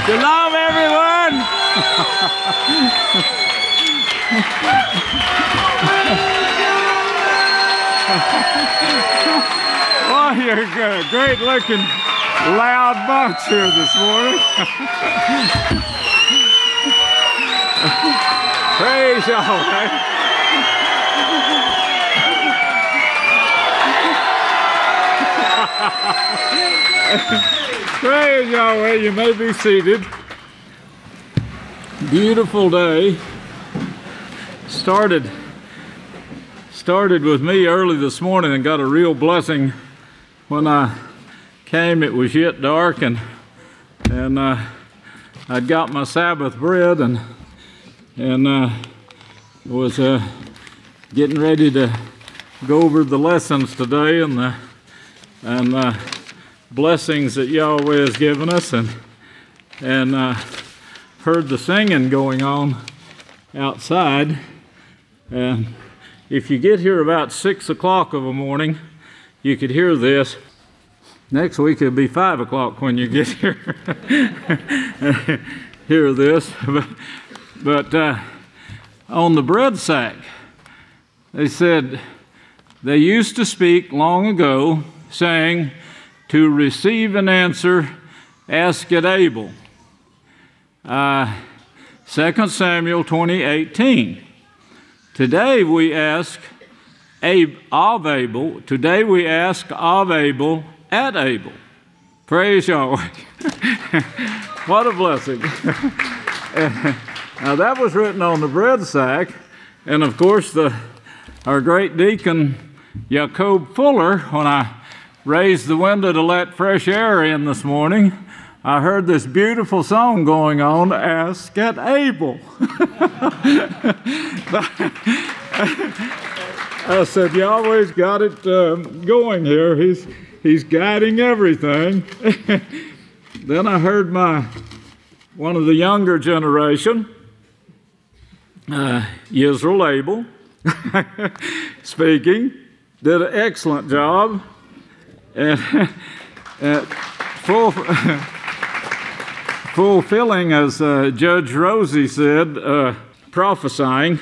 Shalom, everyone. Oh, you're good. Great looking, loud bunch here this morning. Praise Yahweh. Praise Yahweh. You may be seated. Beautiful day. Started with me early this morning and got a real blessing. When I came, it was yet dark, and I'd got my Sabbath bread and was getting ready to go over the lessons today and the blessings that Yahweh has given us, and heard the singing going on outside. And if you get here about 6 o'clock of a morning, you could hear this. Next week it'll be 5 o'clock when you get here. Hear this. But on the bread sack, they said they used to speak long ago, saying, "To receive an answer, ask it Abel." 2 Samuel 20:18. Today we ask of Abel. Today we ask of Abel at Abel. Praise Yahweh. What a blessing. Now that was written on the bread sack, and of course our great deacon Jacob Fuller, when I raised the window to let fresh air in this morning, I heard this beautiful song going on, "Ask at Abel." I said, Yahweh's got it going here. He's guiding everything. Then I heard one of the younger generation, Yisrael Abel, speaking. Did an excellent job. And fulfilling, as Judge Rosie said, prophesying.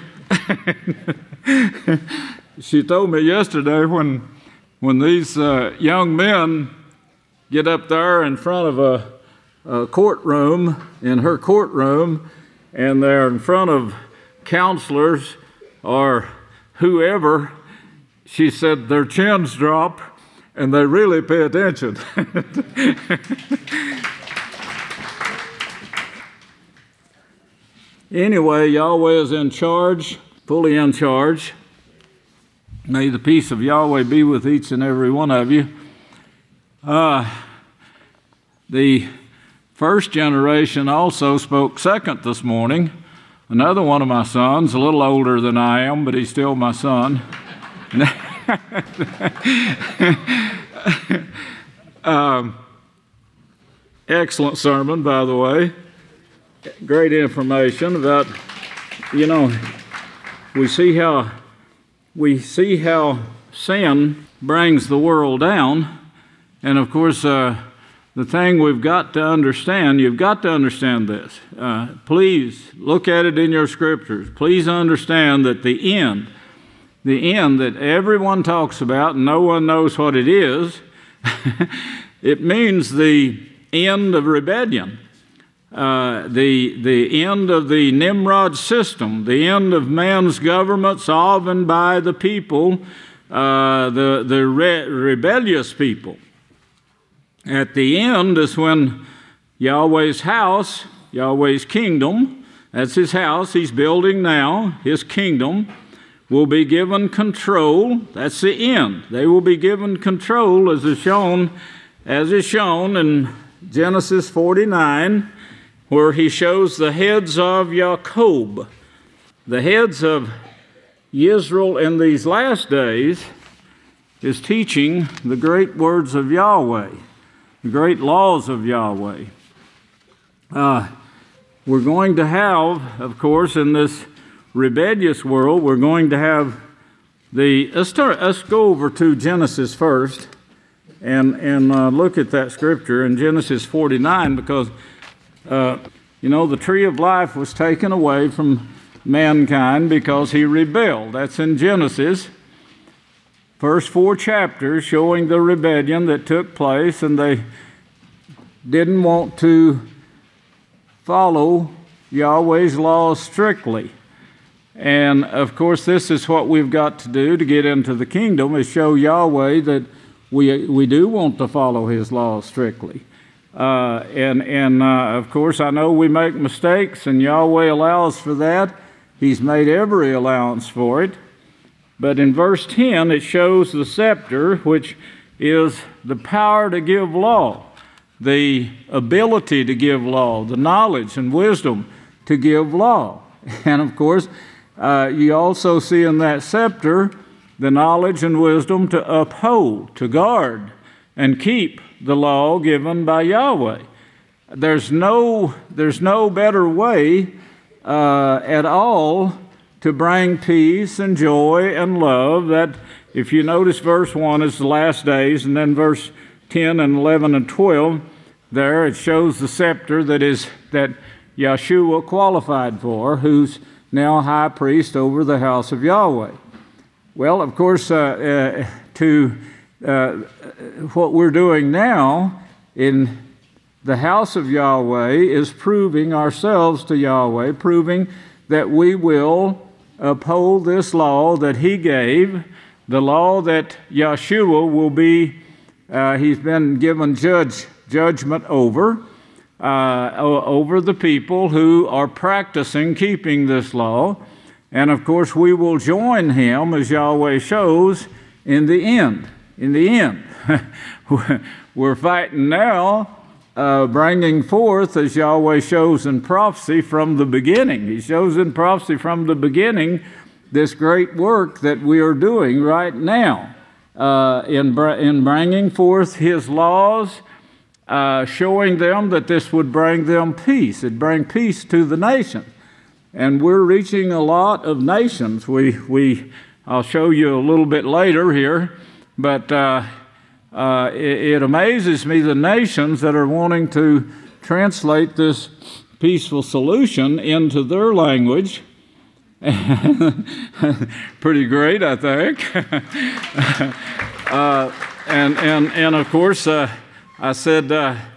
She told me yesterday when these young men get up there in front of a courtroom, in her courtroom, and they're in front of counselors or whoever, she said their chins drop and they really pay attention. Anyway, Yahweh is in charge, fully in charge. May the peace of Yahweh be with each and every one of you. The first generation also spoke second this morning. Another one of my sons, a little older than I am, but he's still my son. Excellent sermon, by the way. Great information about, we see how sin brings the world down. And of course, the thing we've got to understand, you've got to understand this. Please look at it in your scriptures. Please understand that the end that everyone talks about and no one knows what it is, it means the end of rebellion. The end of the Nimrod system, the end of man's governments of and by the people, the rebellious people. At the end is when Yahweh's house, Yahweh's kingdom, that's his house he's building now, his kingdom, will be given control. That's the end. They will be given control as is shown in Genesis 49, where he shows the heads of Jacob, the heads of Israel in these last days, is teaching the great words of Yahweh, the great laws of Yahweh. We're going to have, of course, in this rebellious world, we're going to have let's go over to Genesis first and look at that scripture in Genesis 49, because The tree of life was taken away from mankind because he rebelled. That's in Genesis. First 4 chapters showing the rebellion that took place, and they didn't want to follow Yahweh's laws strictly. And of course, this is what we've got to do to get into the kingdom, is show Yahweh that we do want to follow his laws strictly. Of course, I know we make mistakes, and Yahweh allows for that. He's made every allowance for it. But in verse 10, it shows the scepter, which is the power to give law, the ability to give law, the knowledge and wisdom to give law. And of course, you also see in that scepter the knowledge and wisdom to uphold, to guard, and keep the law given by Yahweh. There's no better way at all to bring peace and joy and love. That, if you notice, verse 1 is the last days, and then verse 10 and 11 and 12, there it shows the scepter that Yeshua qualified for, who's now high priest over the house of Yahweh. Well, of course, what we're doing now in the house of Yahweh is proving ourselves to Yahweh, proving that we will uphold this law that he gave, the law that Yeshua will be, he's been given judgment over the people who are practicing keeping this law. And of course, we will join him, as Yahweh shows, in the end. In the end. We're fighting now, bringing forth, as Yahweh shows in prophecy, from the beginning. He shows in prophecy from the beginning this great work that we are doing right now in bringing forth his laws, showing them that this would bring them peace. It'd bring peace to the nation. And we're reaching a lot of nations. I'll show you a little bit later here, but it amazes me the nations that are wanting to translate this peaceful solution into their language. Pretty great, I think. And of course, I said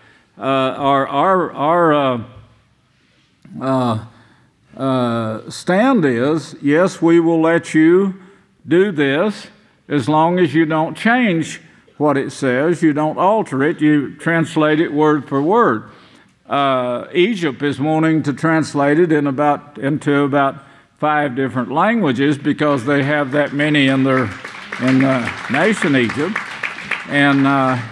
our stand is, yes, we will let you do this as long as you don't change what it says, you don't alter it, you translate it word for word. Egypt is wanting to translate it into about 5 different languages because they have that many in the nation Egypt. And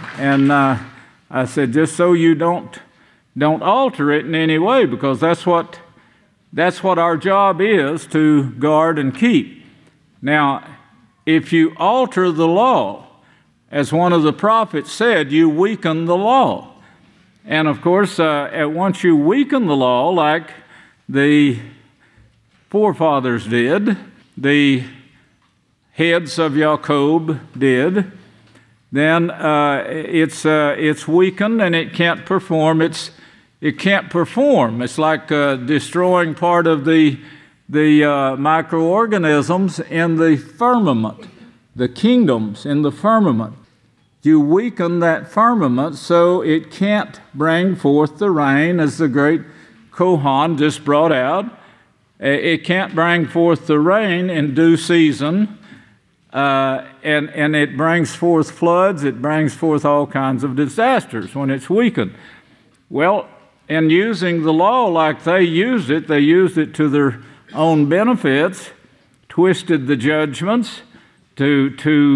I said, just so you don't alter it in any way, because that's what our job is, to guard and keep. Now, if you alter the law, as one of the prophets said, you weaken the law. And of course, once you weaken the law, like the forefathers did, the heads of Jacob did, then it's weakened and it can't perform. It can't perform. It's like destroying part of the microorganisms in the firmament, the kingdoms in the firmament. You weaken that firmament so it can't bring forth the rain, as the great Kohan just brought out. It can't bring forth the rain in due season, and it brings forth floods. It brings forth all kinds of disasters when it's weakened. Well, in using the law like they used it to their own benefits, twisted the judgments to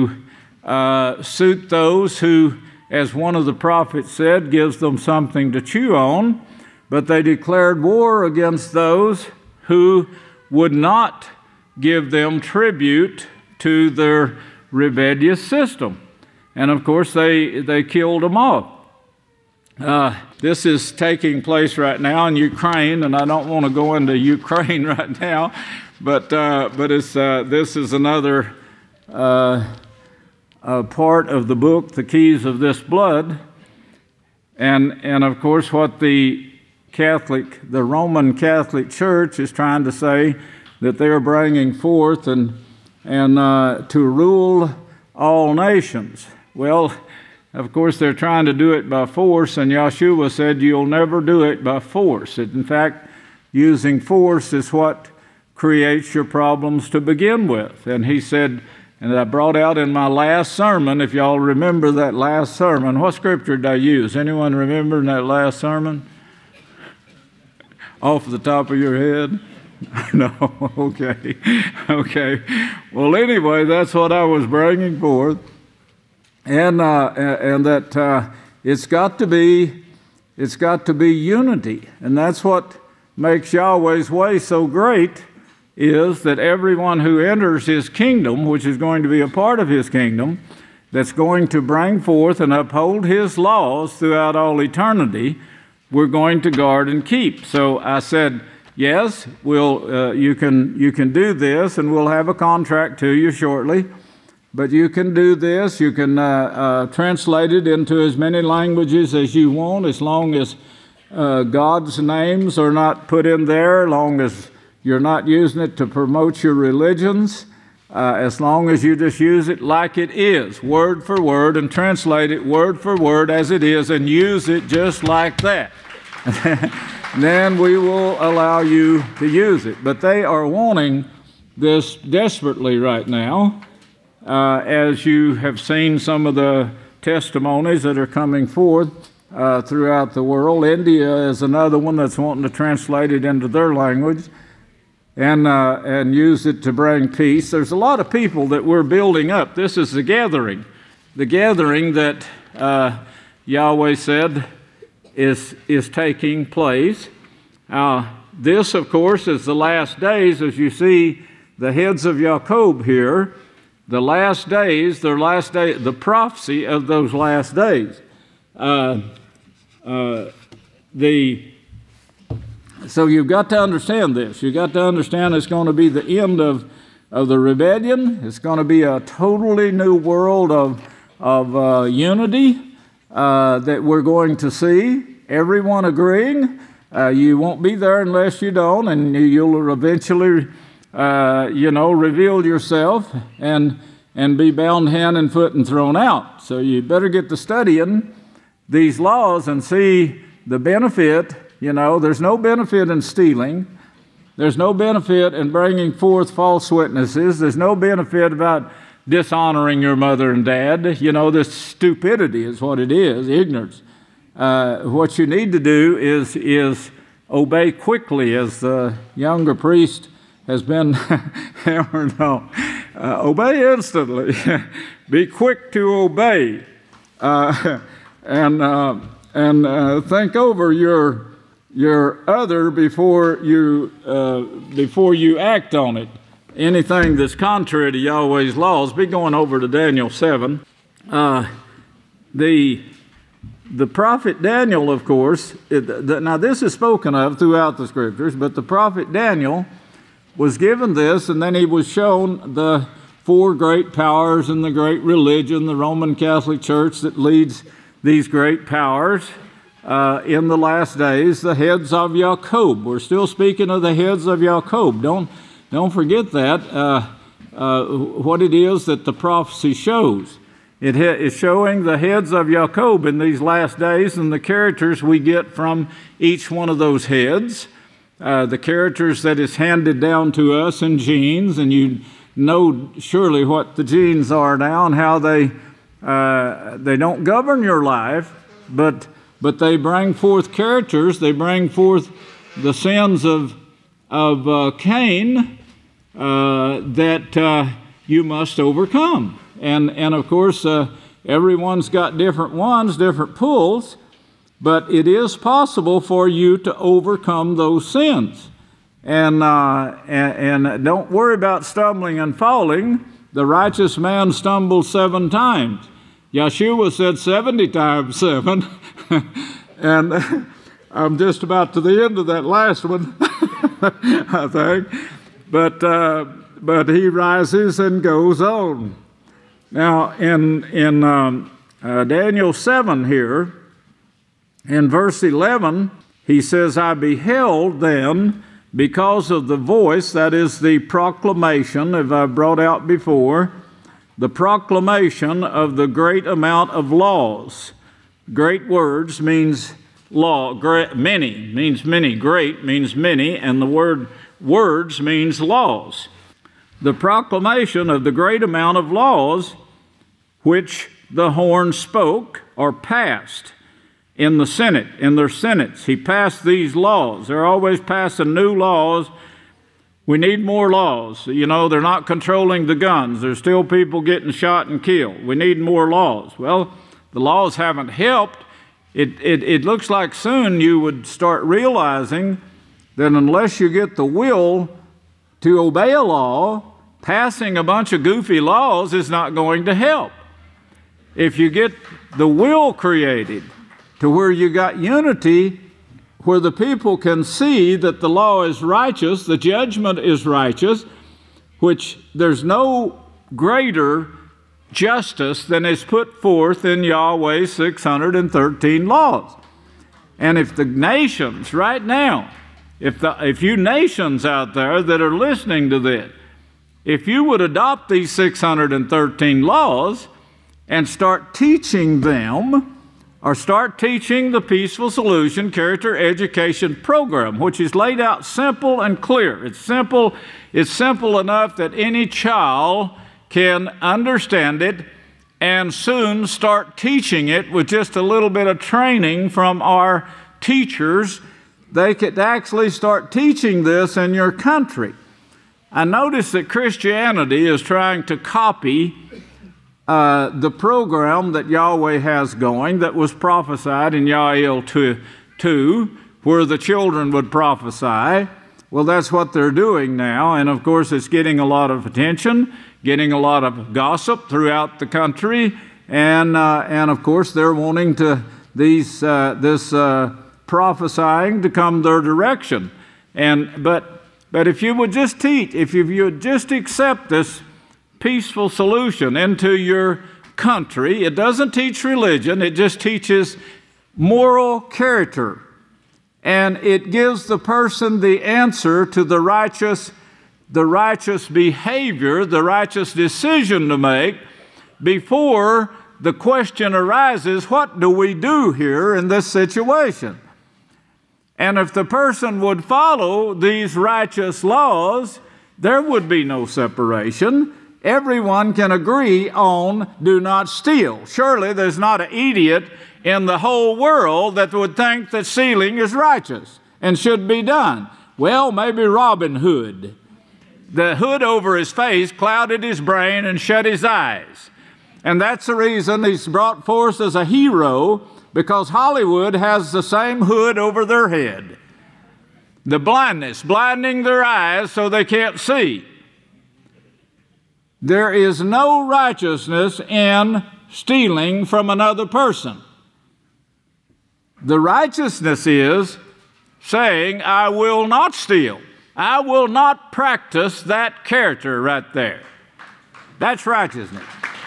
suit those who, as one of the prophets said, gives them something to chew on. But they declared war against those who would not give them tribute to their rebellious system. And of course, they killed them off. This is taking place right now in Ukraine, and I don't want to go into Ukraine right now, but this is another part of the book, The Keys of This Blood. And of course, what the the Roman Catholic Church is trying to say that they're bringing forth and to rule all nations. Well, of course, they're trying to do it by force, and Yeshua said you'll never do it by force. In fact, using force is what creates your problems to begin with. And he said, and I brought out in my last sermon, if y'all remember that last sermon, what scripture did I use? Anyone remember in that last sermon? Off the top of your head? No, okay. Well, anyway, that's what I was bringing forth. And that it's got to be unity, and that's what makes Yahweh's way so great, is that everyone who enters His kingdom, which is going to be a part of His kingdom, that's going to bring forth and uphold His laws throughout all eternity, we're going to guard and keep. So I said, yes, you can do this, and we'll have a contract to you shortly. But you can do this. You can translate it into as many languages as you want, as long as God's names are not put in there, as long as you're not using it to promote your religions, as long as you just use it like it is, word for word, and translate it word for word as it is, and use it just like that. Then we will allow you to use it. But they are wanting this desperately right now. As you have seen some of the testimonies that are coming forth throughout the world. India is another one that's wanting to translate it into their language and use it to bring peace. There's a lot of people that we're building up. This is the gathering that Yahweh said is taking place. This, of course, is the last days, as you see the heads of Jacob here. The last days, the prophecy of those last days. So you've got to understand this. You've got to understand it's going to be the end of the rebellion. It's going to be a totally new world of unity that we're going to see. Everyone agreeing. You won't be there unless you don't, and you'll eventually reveal yourself and be bound hand and foot and thrown out. So you better get to studying these laws and see the benefit. There's no benefit in stealing. There's no benefit in bringing forth false witnesses. There's no benefit about dishonoring your mother and dad. This stupidity is what it is, ignorance. What you need to do is obey quickly, as the younger priest has been hammered on. Obey instantly. Be quick to obey, and think over your other before you act on it. Anything that's contrary to Yahweh's laws. Be going over to Daniel 7. The prophet Daniel, of course. Now this is spoken of throughout the scriptures, but the prophet Daniel was given this, and then he was shown the four great powers and the great religion, the Roman Catholic Church that leads these great powers in the last days, the heads of Jacob. We're still speaking of the heads of Jacob. Don't forget that, what it is that the prophecy shows. It is showing the heads of Jacob in these last days and the characters we get from each one of those heads. The characters that is handed down to us in genes, and you know surely what the genes are now and how they don't govern your life, but they bring forth characters. They bring forth the sins of Cain that you must overcome. And of course, everyone's got different ones, different pulls. But it is possible for you to overcome those sins. And don't worry about stumbling and falling. The righteous man stumbles 7 times. Yeshua said 70 times 7. And I'm just about to the end of that last one, I think. But he rises and goes on. Now, in Daniel 7 here, in verse 11, He says, I beheld then, because of the voice, that is the proclamation, as I brought out before, the proclamation of the great amount of laws. Great words means law, many means many, great means many, and the word words means laws. The proclamation of the great amount of laws which the horn spoke or passed in the Senate, in their senates. He passed these laws. They're always passing new laws. We need more laws. You know, they're not controlling the guns. There's still people getting shot and killed. We need more laws. Well, the laws haven't helped. It looks like soon you would start realizing that unless you get the will to obey a law, passing a bunch of goofy laws is not going to help. If you get the will created to where you got unity, where the people can see that the law is righteous, the judgment is righteous, which there's no greater justice than is put forth in Yahweh's 613 laws. And if the nations right now, if you nations out there that are listening to this, if you would adopt these 613 laws and start teaching them, or start teaching the Peaceful Solution Character Education Program, which is laid out simple and clear. It's simple enough that any child can understand it and soon start teaching it with just a little bit of training from our teachers. They could actually start teaching this in your country. I notice that Christianity is trying to copy the program that Yahweh has going that was prophesied in Yael 2, where the children would prophesy. Well, that's what they're doing now, and of course it's getting a lot of attention, getting a lot of gossip throughout the country, and of course they're wanting this prophesying to come their direction. But if you would just teach, if you would just accept this Peaceful Solution into your country. It doesn't teach religion, it just teaches moral character. And it gives the person the answer to the righteous behavior, the righteous decision to make before the question arises, what do we do here in this situation? And if the person would follow these righteous laws, there would be no separation. Everyone can agree on do not steal. Surely there's not an idiot in the whole world that would think that stealing is righteous and should be done. Well, maybe Robin Hood. The hood over his face clouded his brain and shut his eyes. And that's the reason he's brought forth as a hero, because Hollywood has the same hood over their head. The blindness, blinding their eyes so they can't see. There is no righteousness in stealing from another person. The righteousness is saying, I will not steal. I will not practice that character right there. That's righteousness.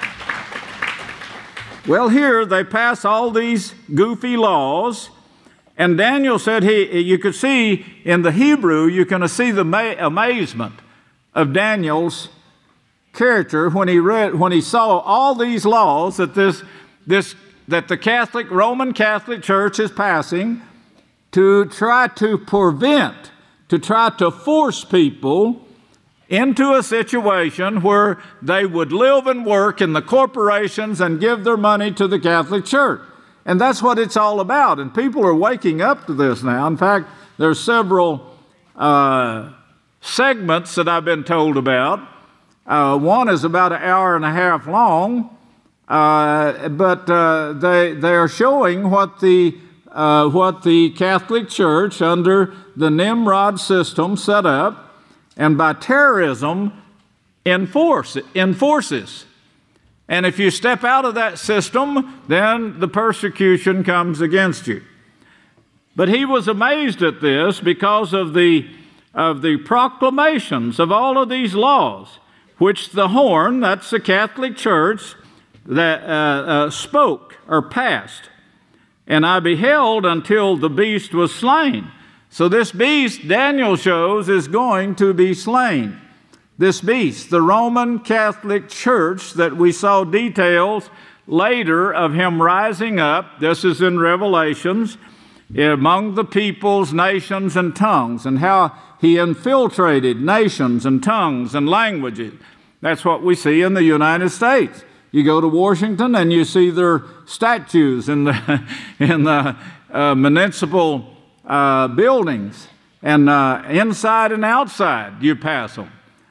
Well, here they pass all these goofy laws, and Daniel said you could see in the Hebrew, you can see the amazement of Daniel's character when he saw all these laws that that the Roman Catholic Church is passing to try to prevent, to try to force people into a situation where they would live and work in the corporations and give their money to the Catholic Church. And that's what it's all about. And people are waking up to this now. In fact, there's several segments that I've been told about. One is about an hour and a half long, but they are showing what the Catholic Church under the Nimrod system set up, and by terrorism enforces. And if you step out of that system, then the persecution comes against you. But he was amazed at this because of the proclamations of all of these laws, which the horn, that's the Catholic Church, that spoke or passed. And I beheld until the beast was slain. So this beast, Daniel shows, is going to be slain. This beast, the Roman Catholic Church that we saw details later of him rising up, this is in Revelations, among the peoples, nations, and tongues, and how he infiltrated nations and tongues and languages. That's what we see in the United States. You go to Washington and you see their statues in the municipal buildings, and inside and outside you pass them.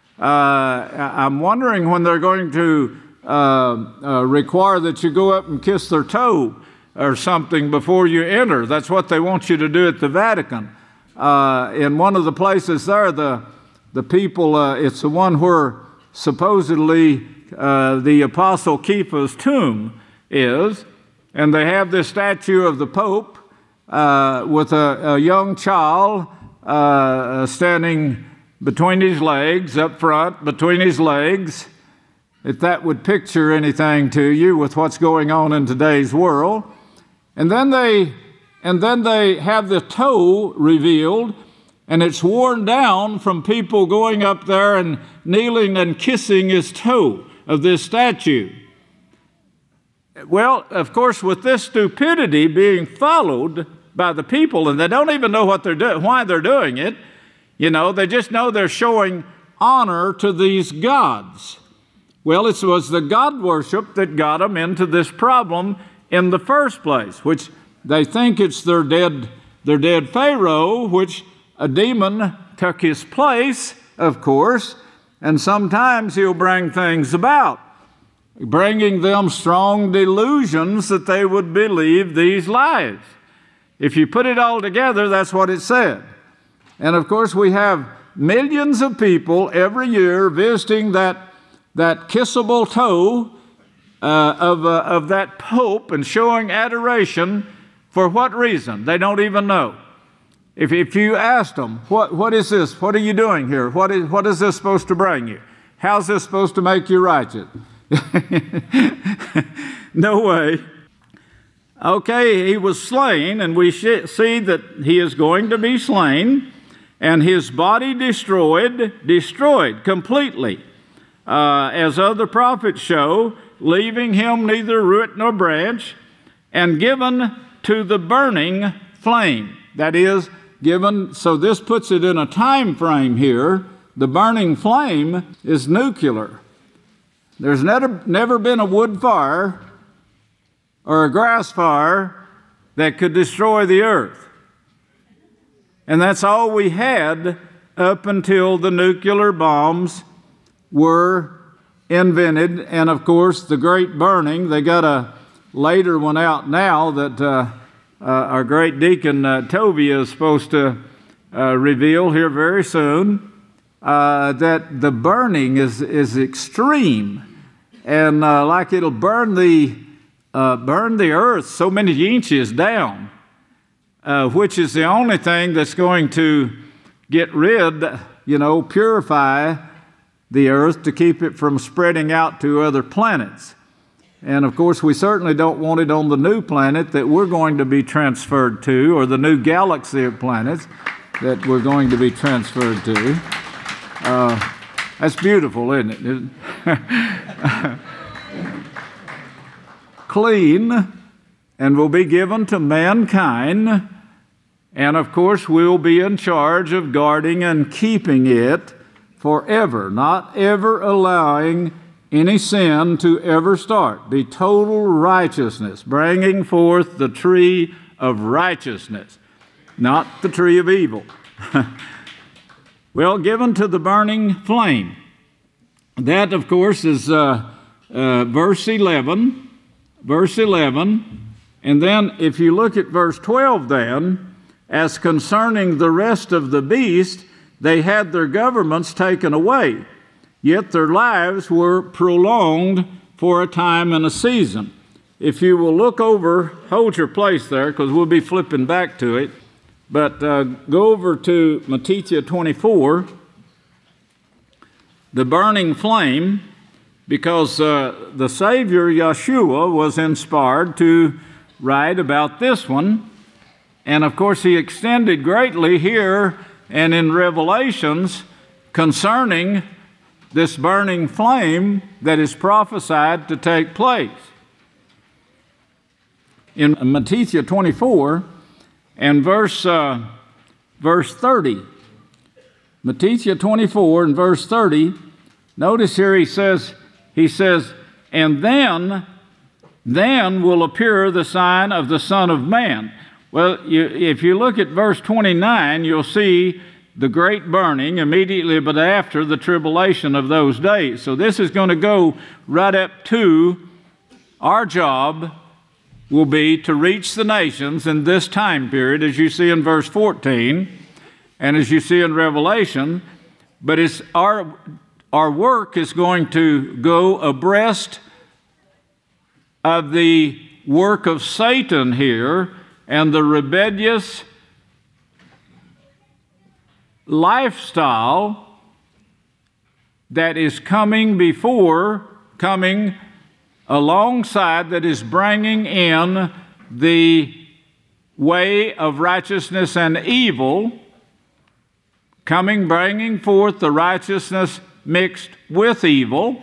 I'm wondering when they're going to require that you go up and kiss their toe or something before you enter. That's what they want you to do at the Vatican. In one of the places there, the people, it's the one where supposedly the Apostle Kepha's tomb is, and they have this statue of the Pope with a young child standing between his legs, up front, between his legs. If that would picture anything to you with what's going on in today's world. And then they have the toe revealed, and it's worn down from people going up there and kneeling and kissing his toe of this statue. Well, of course, with this stupidity being followed by the people, and they don't even know what they're doing, why they're doing it, they just know they're showing honor to these gods. Well, it was the God worship that got them into this problem in the first place, which they think it's their dead Pharaoh, which a demon took his place, of course, and sometimes he'll bring things about, bringing them strong delusions that they would believe these lies. If you put it all together, that's what it said. And of course, we have millions of people every year visiting that kissable toe of that Pope and showing adoration. For what reason? They don't even know. If you asked them, what is this? What are you doing here? What is this supposed to bring you? How's this supposed to make you righteous? No way. Okay, he was slain, and we see that he is going to be slain, and his body destroyed completely, as other prophets show, leaving him neither root nor branch, and given to the burning flame. That is, given, so this puts it in a time frame here. The burning flame is nuclear. There's never been a wood fire or a grass fire that could destroy the earth. And that's all we had up until the nuclear bombs were invented. And of course, the great burning, they got a later one out now that our great deacon Tovia is supposed to reveal here very soon, that the burning is extreme. And like it'll burn the earth so many inches down, which is the only thing that's going to get rid, purify the earth to keep it from spreading out to other planets. And of course, we certainly don't want it on the new planet that we're going to be transferred to, or the new galaxy of planets that we're going to be transferred to. That's beautiful, isn't it? Clean, and will be given to mankind. And of course, we'll be in charge of guarding and keeping it forever, not ever allowing any sin to ever start. Be total righteousness, bringing forth the tree of righteousness, not the tree of evil. Well, given to the burning flame. That, of course, is verse 11. Verse 11. And then if you look at verse 12 then, as concerning the rest of the beast, they had their governments taken away, yet their lives were prolonged for a time and a season. If you will look over, hold your place there, because we'll be flipping back to it, but go over to Matthew 24, the burning flame, because the Savior, Yeshua, was inspired to right about this one. And of course, he extended greatly here and in Revelations concerning this burning flame that is prophesied to take place. In Matthew 24 and verse 30, Matthew 24 and verse 30, notice here he says, and then will appear the sign of the Son of Man. Well, if you look at verse 29, you'll see the great burning immediately but after the tribulation of those days. So this is going to go right up to our job will be to reach the nations in this time period, as you see in verse 14 and as you see in Revelation. But it's our work is going to go abreast of the work of Satan here and the rebellious lifestyle that is coming alongside, that is bringing in the way of righteousness and evil, bringing forth the righteousness mixed with evil.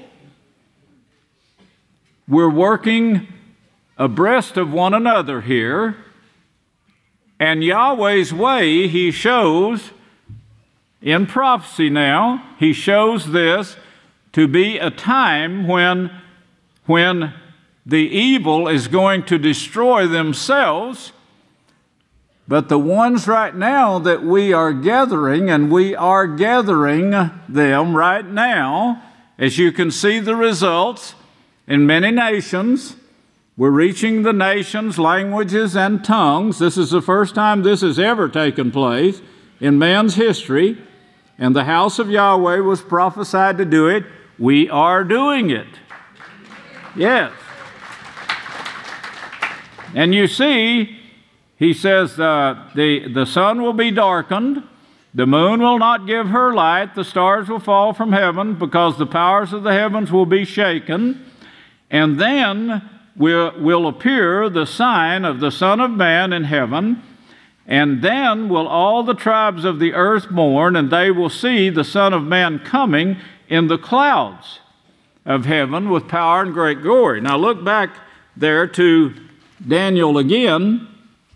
We're working abreast of one another here, and Yahweh's way, he shows in prophecy now, he shows this to be a time when the evil is going to destroy themselves. But the ones right now that we are gathering, and we are gathering them right now, as you can see the results in many nations. We're reaching the nations, languages, and tongues. This is the first time this has ever taken place in man's history, and the house of Yahweh was prophesied to do it. We are doing it. Yes. And you see, he says the sun will be darkened, the moon will not give her light, the stars will fall from heaven, because the powers of the heavens will be shaken, and then will appear the sign of the Son of Man in heaven, and then will all the tribes of the earth mourn, and they will see the Son of Man coming in the clouds of heaven with power and great glory. Now look back there to Daniel again,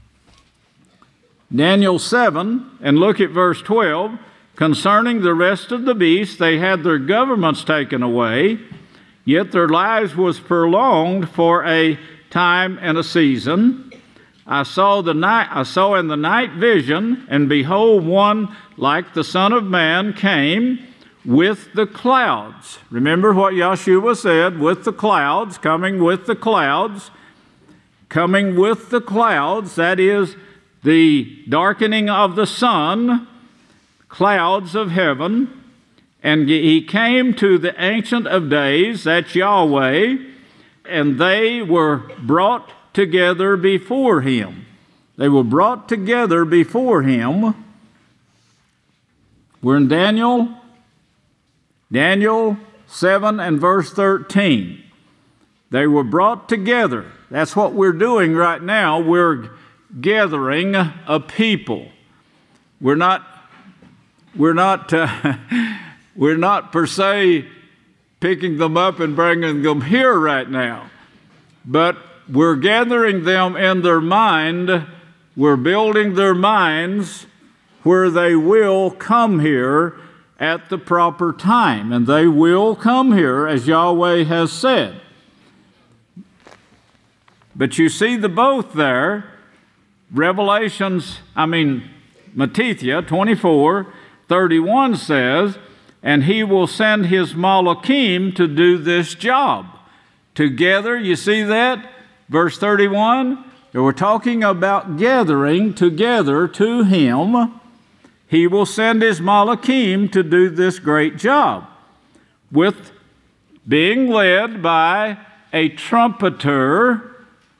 Daniel 7, and look at verse 12. Concerning the rest of the beasts, they had their governments taken away, yet their lives was prolonged for a time and a season. I saw in the night vision, and behold, one like the Son of Man came with the clouds. Remember what Yeshua said, with the clouds, coming with the clouds. Coming with the clouds, that is the darkening of the sun, clouds of heaven. And he came to the Ancient of Days, that's Yahweh, and they were brought together before him. They were brought together before him. We're in Daniel 7 and verse 13. They were brought together. That's what we're doing right now. We're gathering a people. We're not per se picking them up and bringing them here right now, but we're gathering them in their mind. We're building their minds where they will come here at the proper time, and they will come here as Yahweh has said. But you see the both there. Matthew 24:31 says, and he will send his Malachim to do this job. Together, you see that? Verse 31, we're talking about gathering together to him. He will send his Malachim to do this great job, with being led by a trumpeter,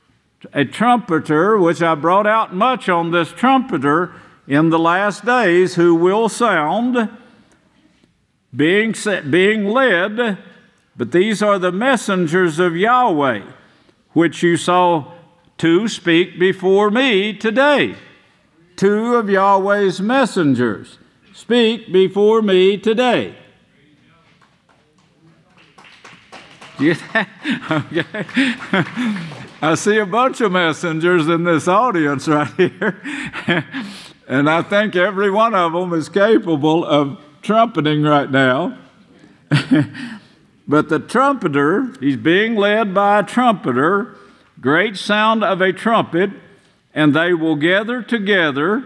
which I brought out much on this trumpeter in the last days, who will sound, being led, but these are the messengers of Yahweh, which you saw to speak before me today. 2 of Yahweh's messengers speak before me today. Okay. I see a bunch of messengers in this audience right here, and I think every one of them is capable of trumpeting right now. But the trumpeter, he's being led by a trumpeter, great sound of a trumpet, and they will gather together.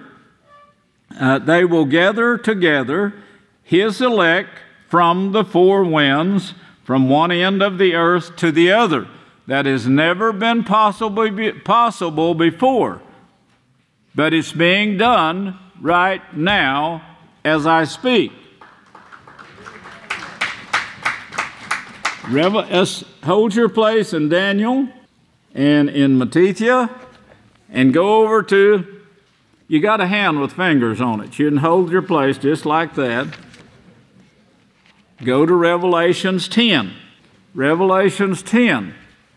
His elect from the 4 winds, from one end of the earth to the other. That has never been possible before, but it's being done right now as I speak. Hold your place in Daniel and in Matithia, and go over to, you got a hand with fingers on it. You can hold your place just like that. Go to Revelations 10. Revelations 10.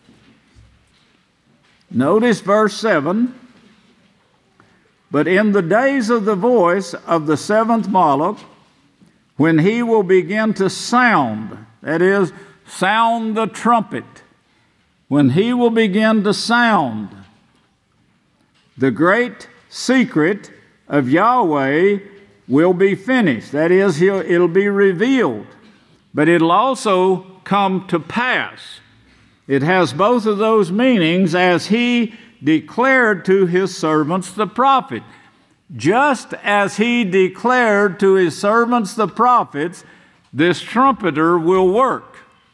Notice verse 7. But in the days of the voice of the 7th Moloch, when he will begin to sound, that is, sound the trumpet, when he will begin to sound, the great secret of Yahweh will be finished. That is, it'll be revealed, but it'll also come to pass. It has both of those meanings, as he declared to his servants the prophet. Just as he declared to his servants the prophets, this trumpeter will work.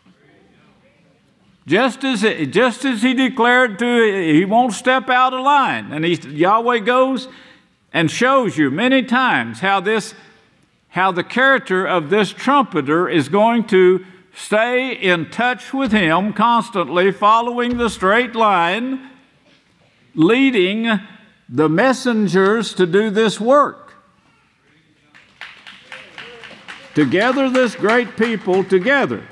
Just as he declared he won't step out of line. And Yahweh goes and shows you many times how the character of this trumpeter is going to stay in touch with him constantly, following the straight line, leading the messengers to do this work, to gather this great people together.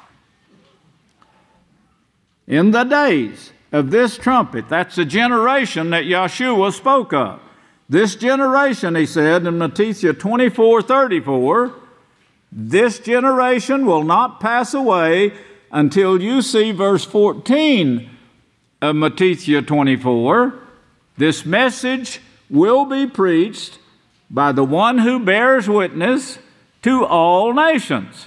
In the days of this trumpet, that's the generation that Yeshua spoke of. This generation, he said in Matthew 24:34, this generation will not pass away until you see verse 14 of Matthew 24. This message will be preached by the one who bears witness to all nations.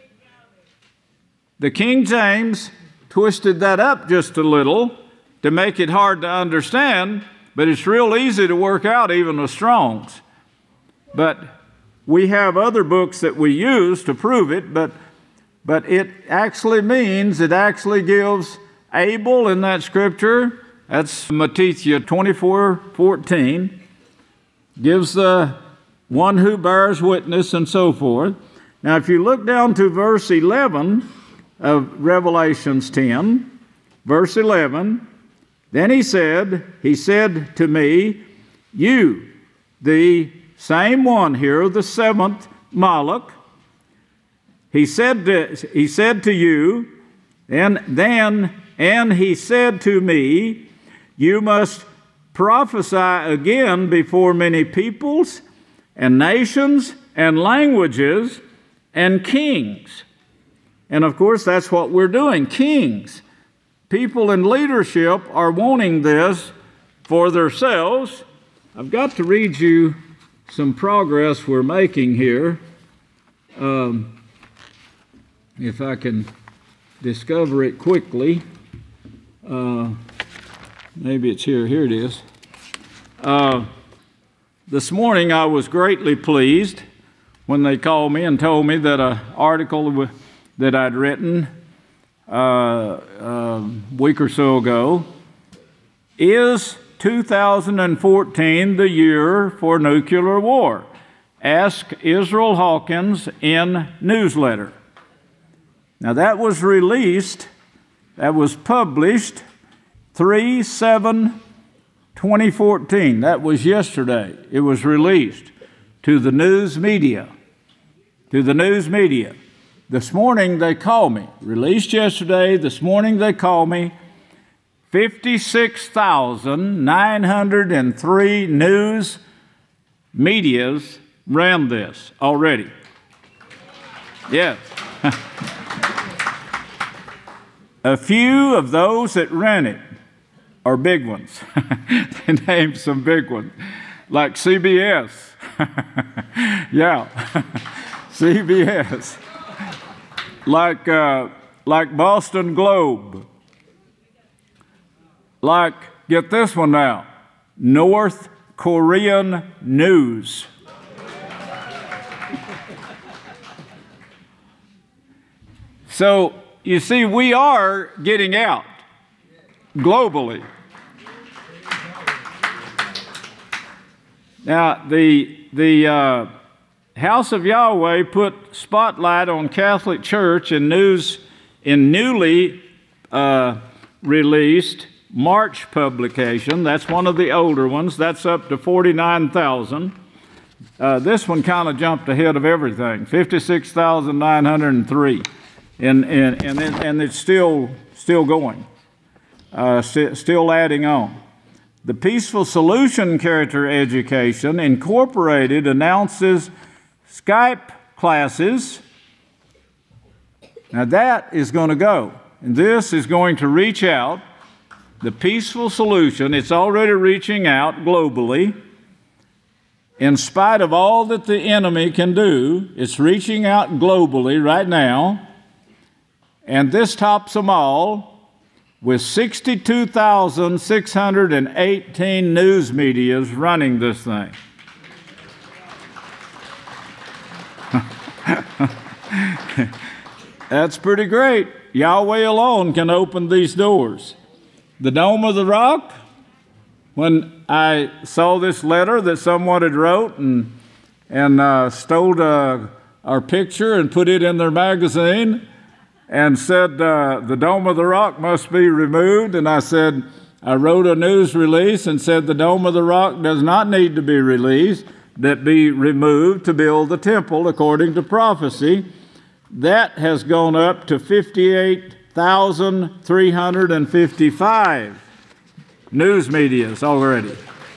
The King James twisted that up just a little to make it hard to understand, but it's real easy to work out even with Strong's. But we have other books that we use to prove it, but it actually gives Abel in that scripture, that's Matthew 24:14, gives the one who bears witness and so forth. Now, if you look down to verse 11 of Revelations 10, verse 11, then he said to me, you, the same one here, the 7th Moloch, he said to you, and he said to me, you must prophesy again before many peoples and nations and languages and kings. And of course, that's what we're doing, kings. People in leadership are wanting this for themselves. I've got to read you some progress we're making here. If I can discover it quickly. Maybe it's here. Here it is. This morning I was greatly pleased when they called me and told me that an article that I'd written a week or so ago, is 2014 the year for nuclear war? Ask Israel Hawkins in newsletter. Now that was published 3/7/2014. That was yesterday. It was released to the news media. This morning they called me. Released yesterday. This morning they called me 56,903 news medias ran this already. Yes. A few of those that ran it are big ones. They named some big ones, like CBS. Yeah, CBS. Like Boston Globe. Like, get this one now, North Korean News. So, you see, we are getting out globally. Now, the House of Yahweh put spotlight on Catholic Church in newly released March publication. That's one of the older ones. That's up to 49,000. This one kind of jumped ahead of everything, 56,903. And it's still going, still adding on. The Peaceful Solution Character Education Incorporated announces Skype classes. Now that is going to go, and this is going to reach out. The Peaceful Solution, it's already reaching out globally. In spite of all that the enemy can do, it's reaching out globally right now. And this tops them all with 62,618 news medias running this thing. That's pretty great. Yahweh alone can open these doors. The Dome of the Rock, when I saw this letter that someone had wrote and stole our picture and put it in their magazine and said the Dome of the Rock must be removed, and I wrote a news release and said the Dome of the Rock does not need to be removed to build the temple according to prophecy. That has gone up to 58,355 news medias already.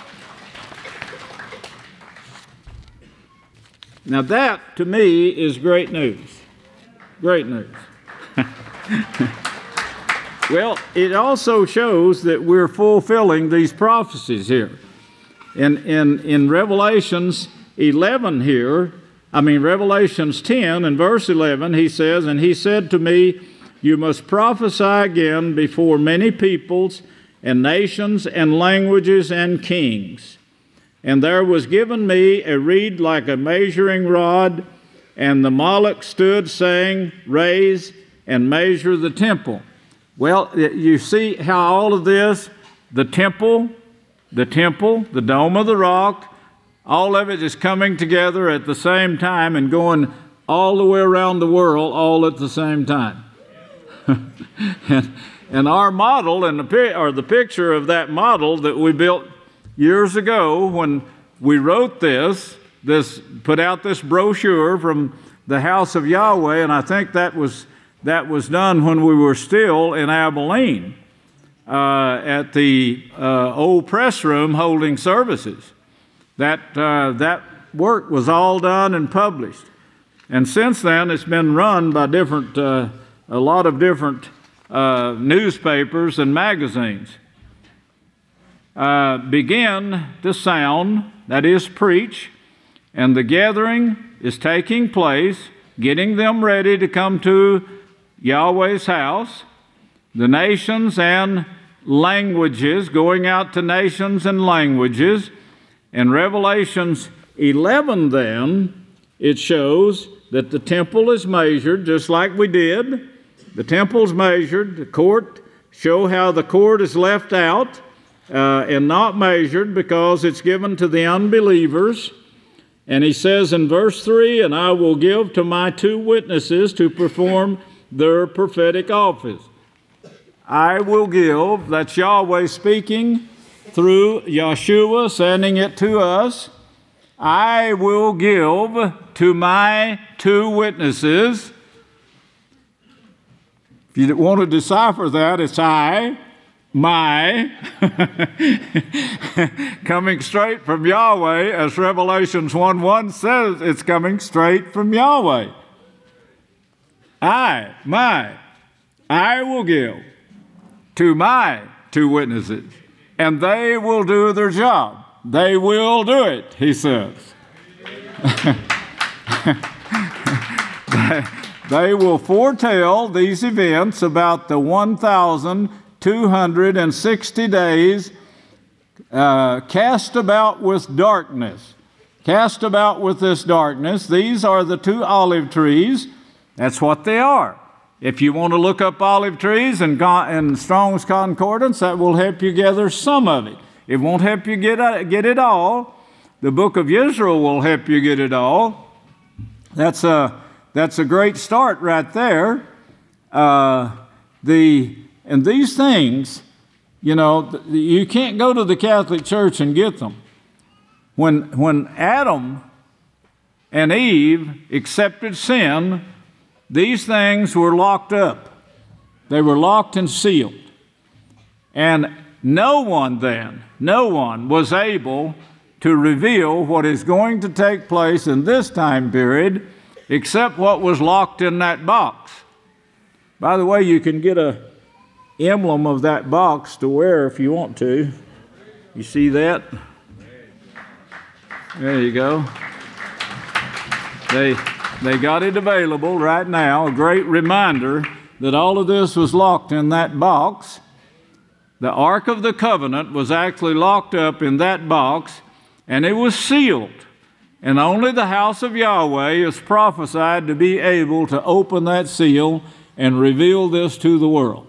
Now that, to me, is great news. Great news. Well, it also shows that we're fulfilling these prophecies here. In Revelations 11 here, Revelations 10 and verse 11, he says, "And he said to me, you must prophesy again before many peoples and nations and languages and kings. And there was given me a reed like a measuring rod, and the Moloch stood, saying, raise and measure the temple." Well, you see how all of this, the temple, the Dome of the Rock, all of it is coming together at the same time and going all the way around the world all at the same time. and our model, and the picture of that model that we built years ago when we wrote this put out this brochure from the House of Yahweh, and I think that was done when we were still in Abilene at the old press room holding services. That work was all done and published. And since then, it's been run by a lot of different newspapers and magazines. Begin to sound, that is, preach, and the gathering is taking place, getting them ready to come to Yahweh's house, the nations and languages, going out to nations and languages. In Revelations 11, then, it shows that the temple is measured just like we did. The temple's measured. The court, show how the court is left out and not measured because it's given to the unbelievers. And he says in verse 3, "And I will give to my 2 witnesses to perform their prophetic office." I will give, that's Yahweh speaking through Yeshua, sending it to us. I will give to my 2 witnesses. If you want to decipher that, it's I my, coming straight from Yahweh, as Revelations 1:1 says, it's coming straight from Yahweh. I will give to my two witnesses, and they will do their job. They will do it, he says. They will foretell these events about the 1,260 days cast about with darkness. Cast about with this darkness. These are the two olive trees. That's what they are. If you want to look up olive trees in Strong's Concordance, that will help you gather some of it. It won't help you get it all. The book of Israel will help you get it all. That's a great start right there. And these things, you can't go to the Catholic Church and get them. When Adam and Eve accepted sin, these things were locked up. They were locked and sealed. And no one was able to reveal what is going to take place in this time period except what was locked in that box. By the way, you can get an emblem of that box to wear if you want to. You see that? There you go. They got it available right now, a great reminder that all of this was locked in that box. The Ark of the Covenant was actually locked up in that box, and it was sealed. And only the house of Yahweh is prophesied to be able to open that seal and reveal this to the world.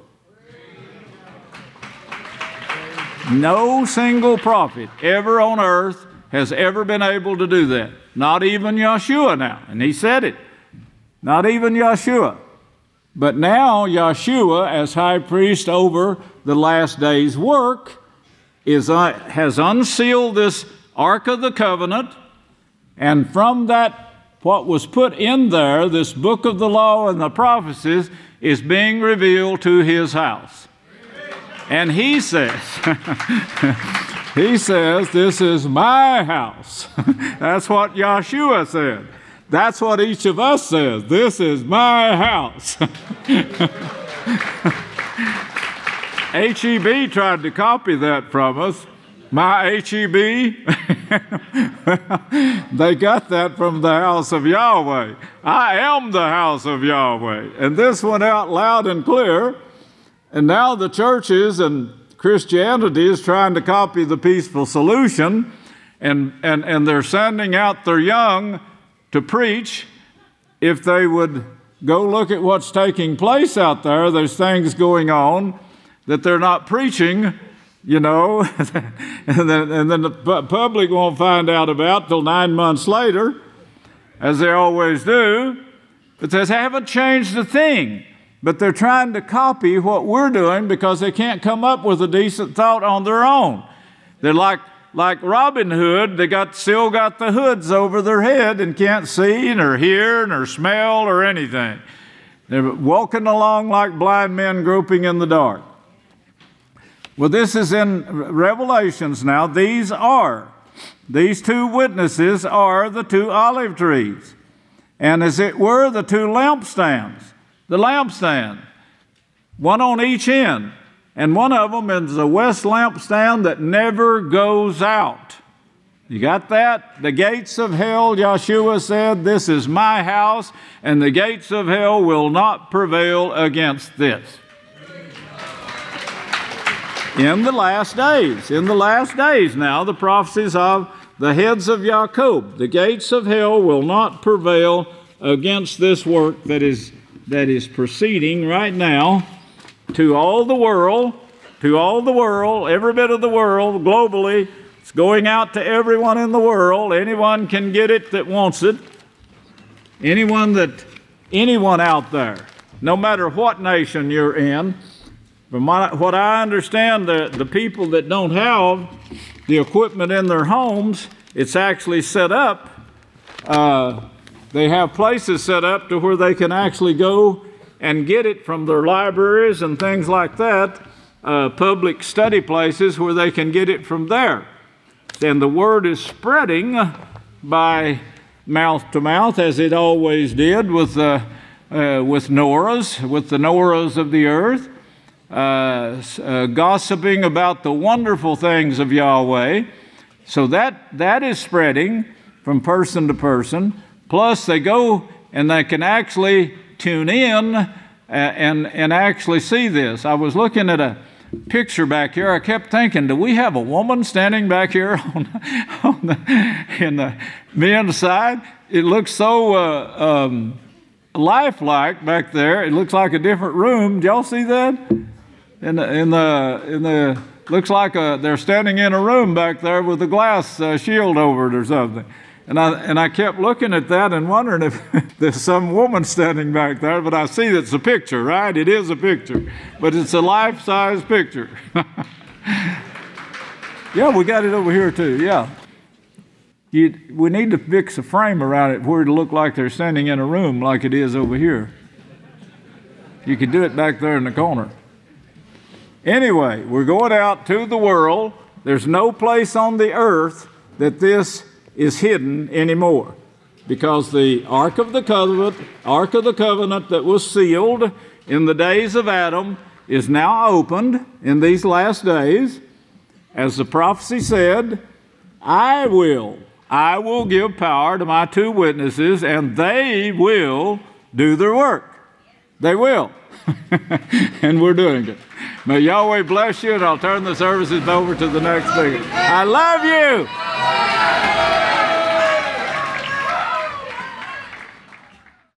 No single prophet ever on earth has ever been able to do that. Not even Yeshua now. And he said it. Not even Yeshua. But now Yeshua, as high priest over the last day's work, has unsealed this Ark of the Covenant. And from that, what was put in there, this book of the law and the prophecies, is being revealed to his house. And he says, this is my house. That's what Yeshua said. That's what each of us says. This is my house. HEB tried to copy that from us. My HEB, they got that from the house of Yahweh. I am the house of Yahweh. And this went out loud and clear. And now the churches and Christianity is trying to copy the peaceful solution. And they're sending out their young to preach. If they would go look at what's taking place out there, there's things going on that they're not preaching. And then the public won't find out about till 9 months later, as they always do. But they haven't changed a thing. But they're trying to copy what we're doing because they can't come up with a decent thought on their own. They're like Robin Hood. They still got the hoods over their head and can't see nor hear nor smell or anything. They're walking along like blind men groping in the dark. Well, this is in Revelations now. These two witnesses are the two olive trees. And as it were, the two lampstands. The lampstand, one on each end. And one of them is a west lampstand that never goes out. You got that? The gates of hell, Yeshua said, this is my house, and the gates of hell will not prevail against this. In the last days now, the prophecies of the heads of Jacob, the gates of hell will not prevail against this work that is proceeding right now to all the world, every bit of the world, globally. It's going out to everyone in the world. Anyone can get it that wants it. Anyone out there, no matter what nation you're in. From what I understand, the people that don't have the equipment in their homes, it's actually set up. They have places set up to where they can actually go and get it from their libraries and things like that. public study places where they can get it from there. And the word is spreading by mouth to mouth, as it always did with the Noahs of the earth, gossiping about the wonderful things of Yahweh. So that is spreading from person to person. Plus, they go and they can actually tune in and actually see this. I was looking at a picture back here. I kept thinking, do we have a woman standing back here in the men's side? It looks so lifelike back there. It looks like a different room. Did y'all see that? In the looks like they're standing in a room back there with a glass shield over it or something. And I kept looking at that and wondering if there's some woman standing back there, but I see it's a picture, right? It is a picture, but it's a life-size picture. Yeah, we got it over here too, yeah. We need to fix a frame around it where it'll look like they're standing in a room like it is over here. You could do it back there in the corner. Anyway, we're going out to the world. There's no place on the earth that this is hidden anymore, because the Ark of the Covenant that was sealed in the days of Adam is now opened in these last days. As the prophecy said, I will give power to my 2 witnesses, and they will do their work. They will. And we're doing it. May Yahweh bless you, and I'll turn the services over to the next speaker. I love you.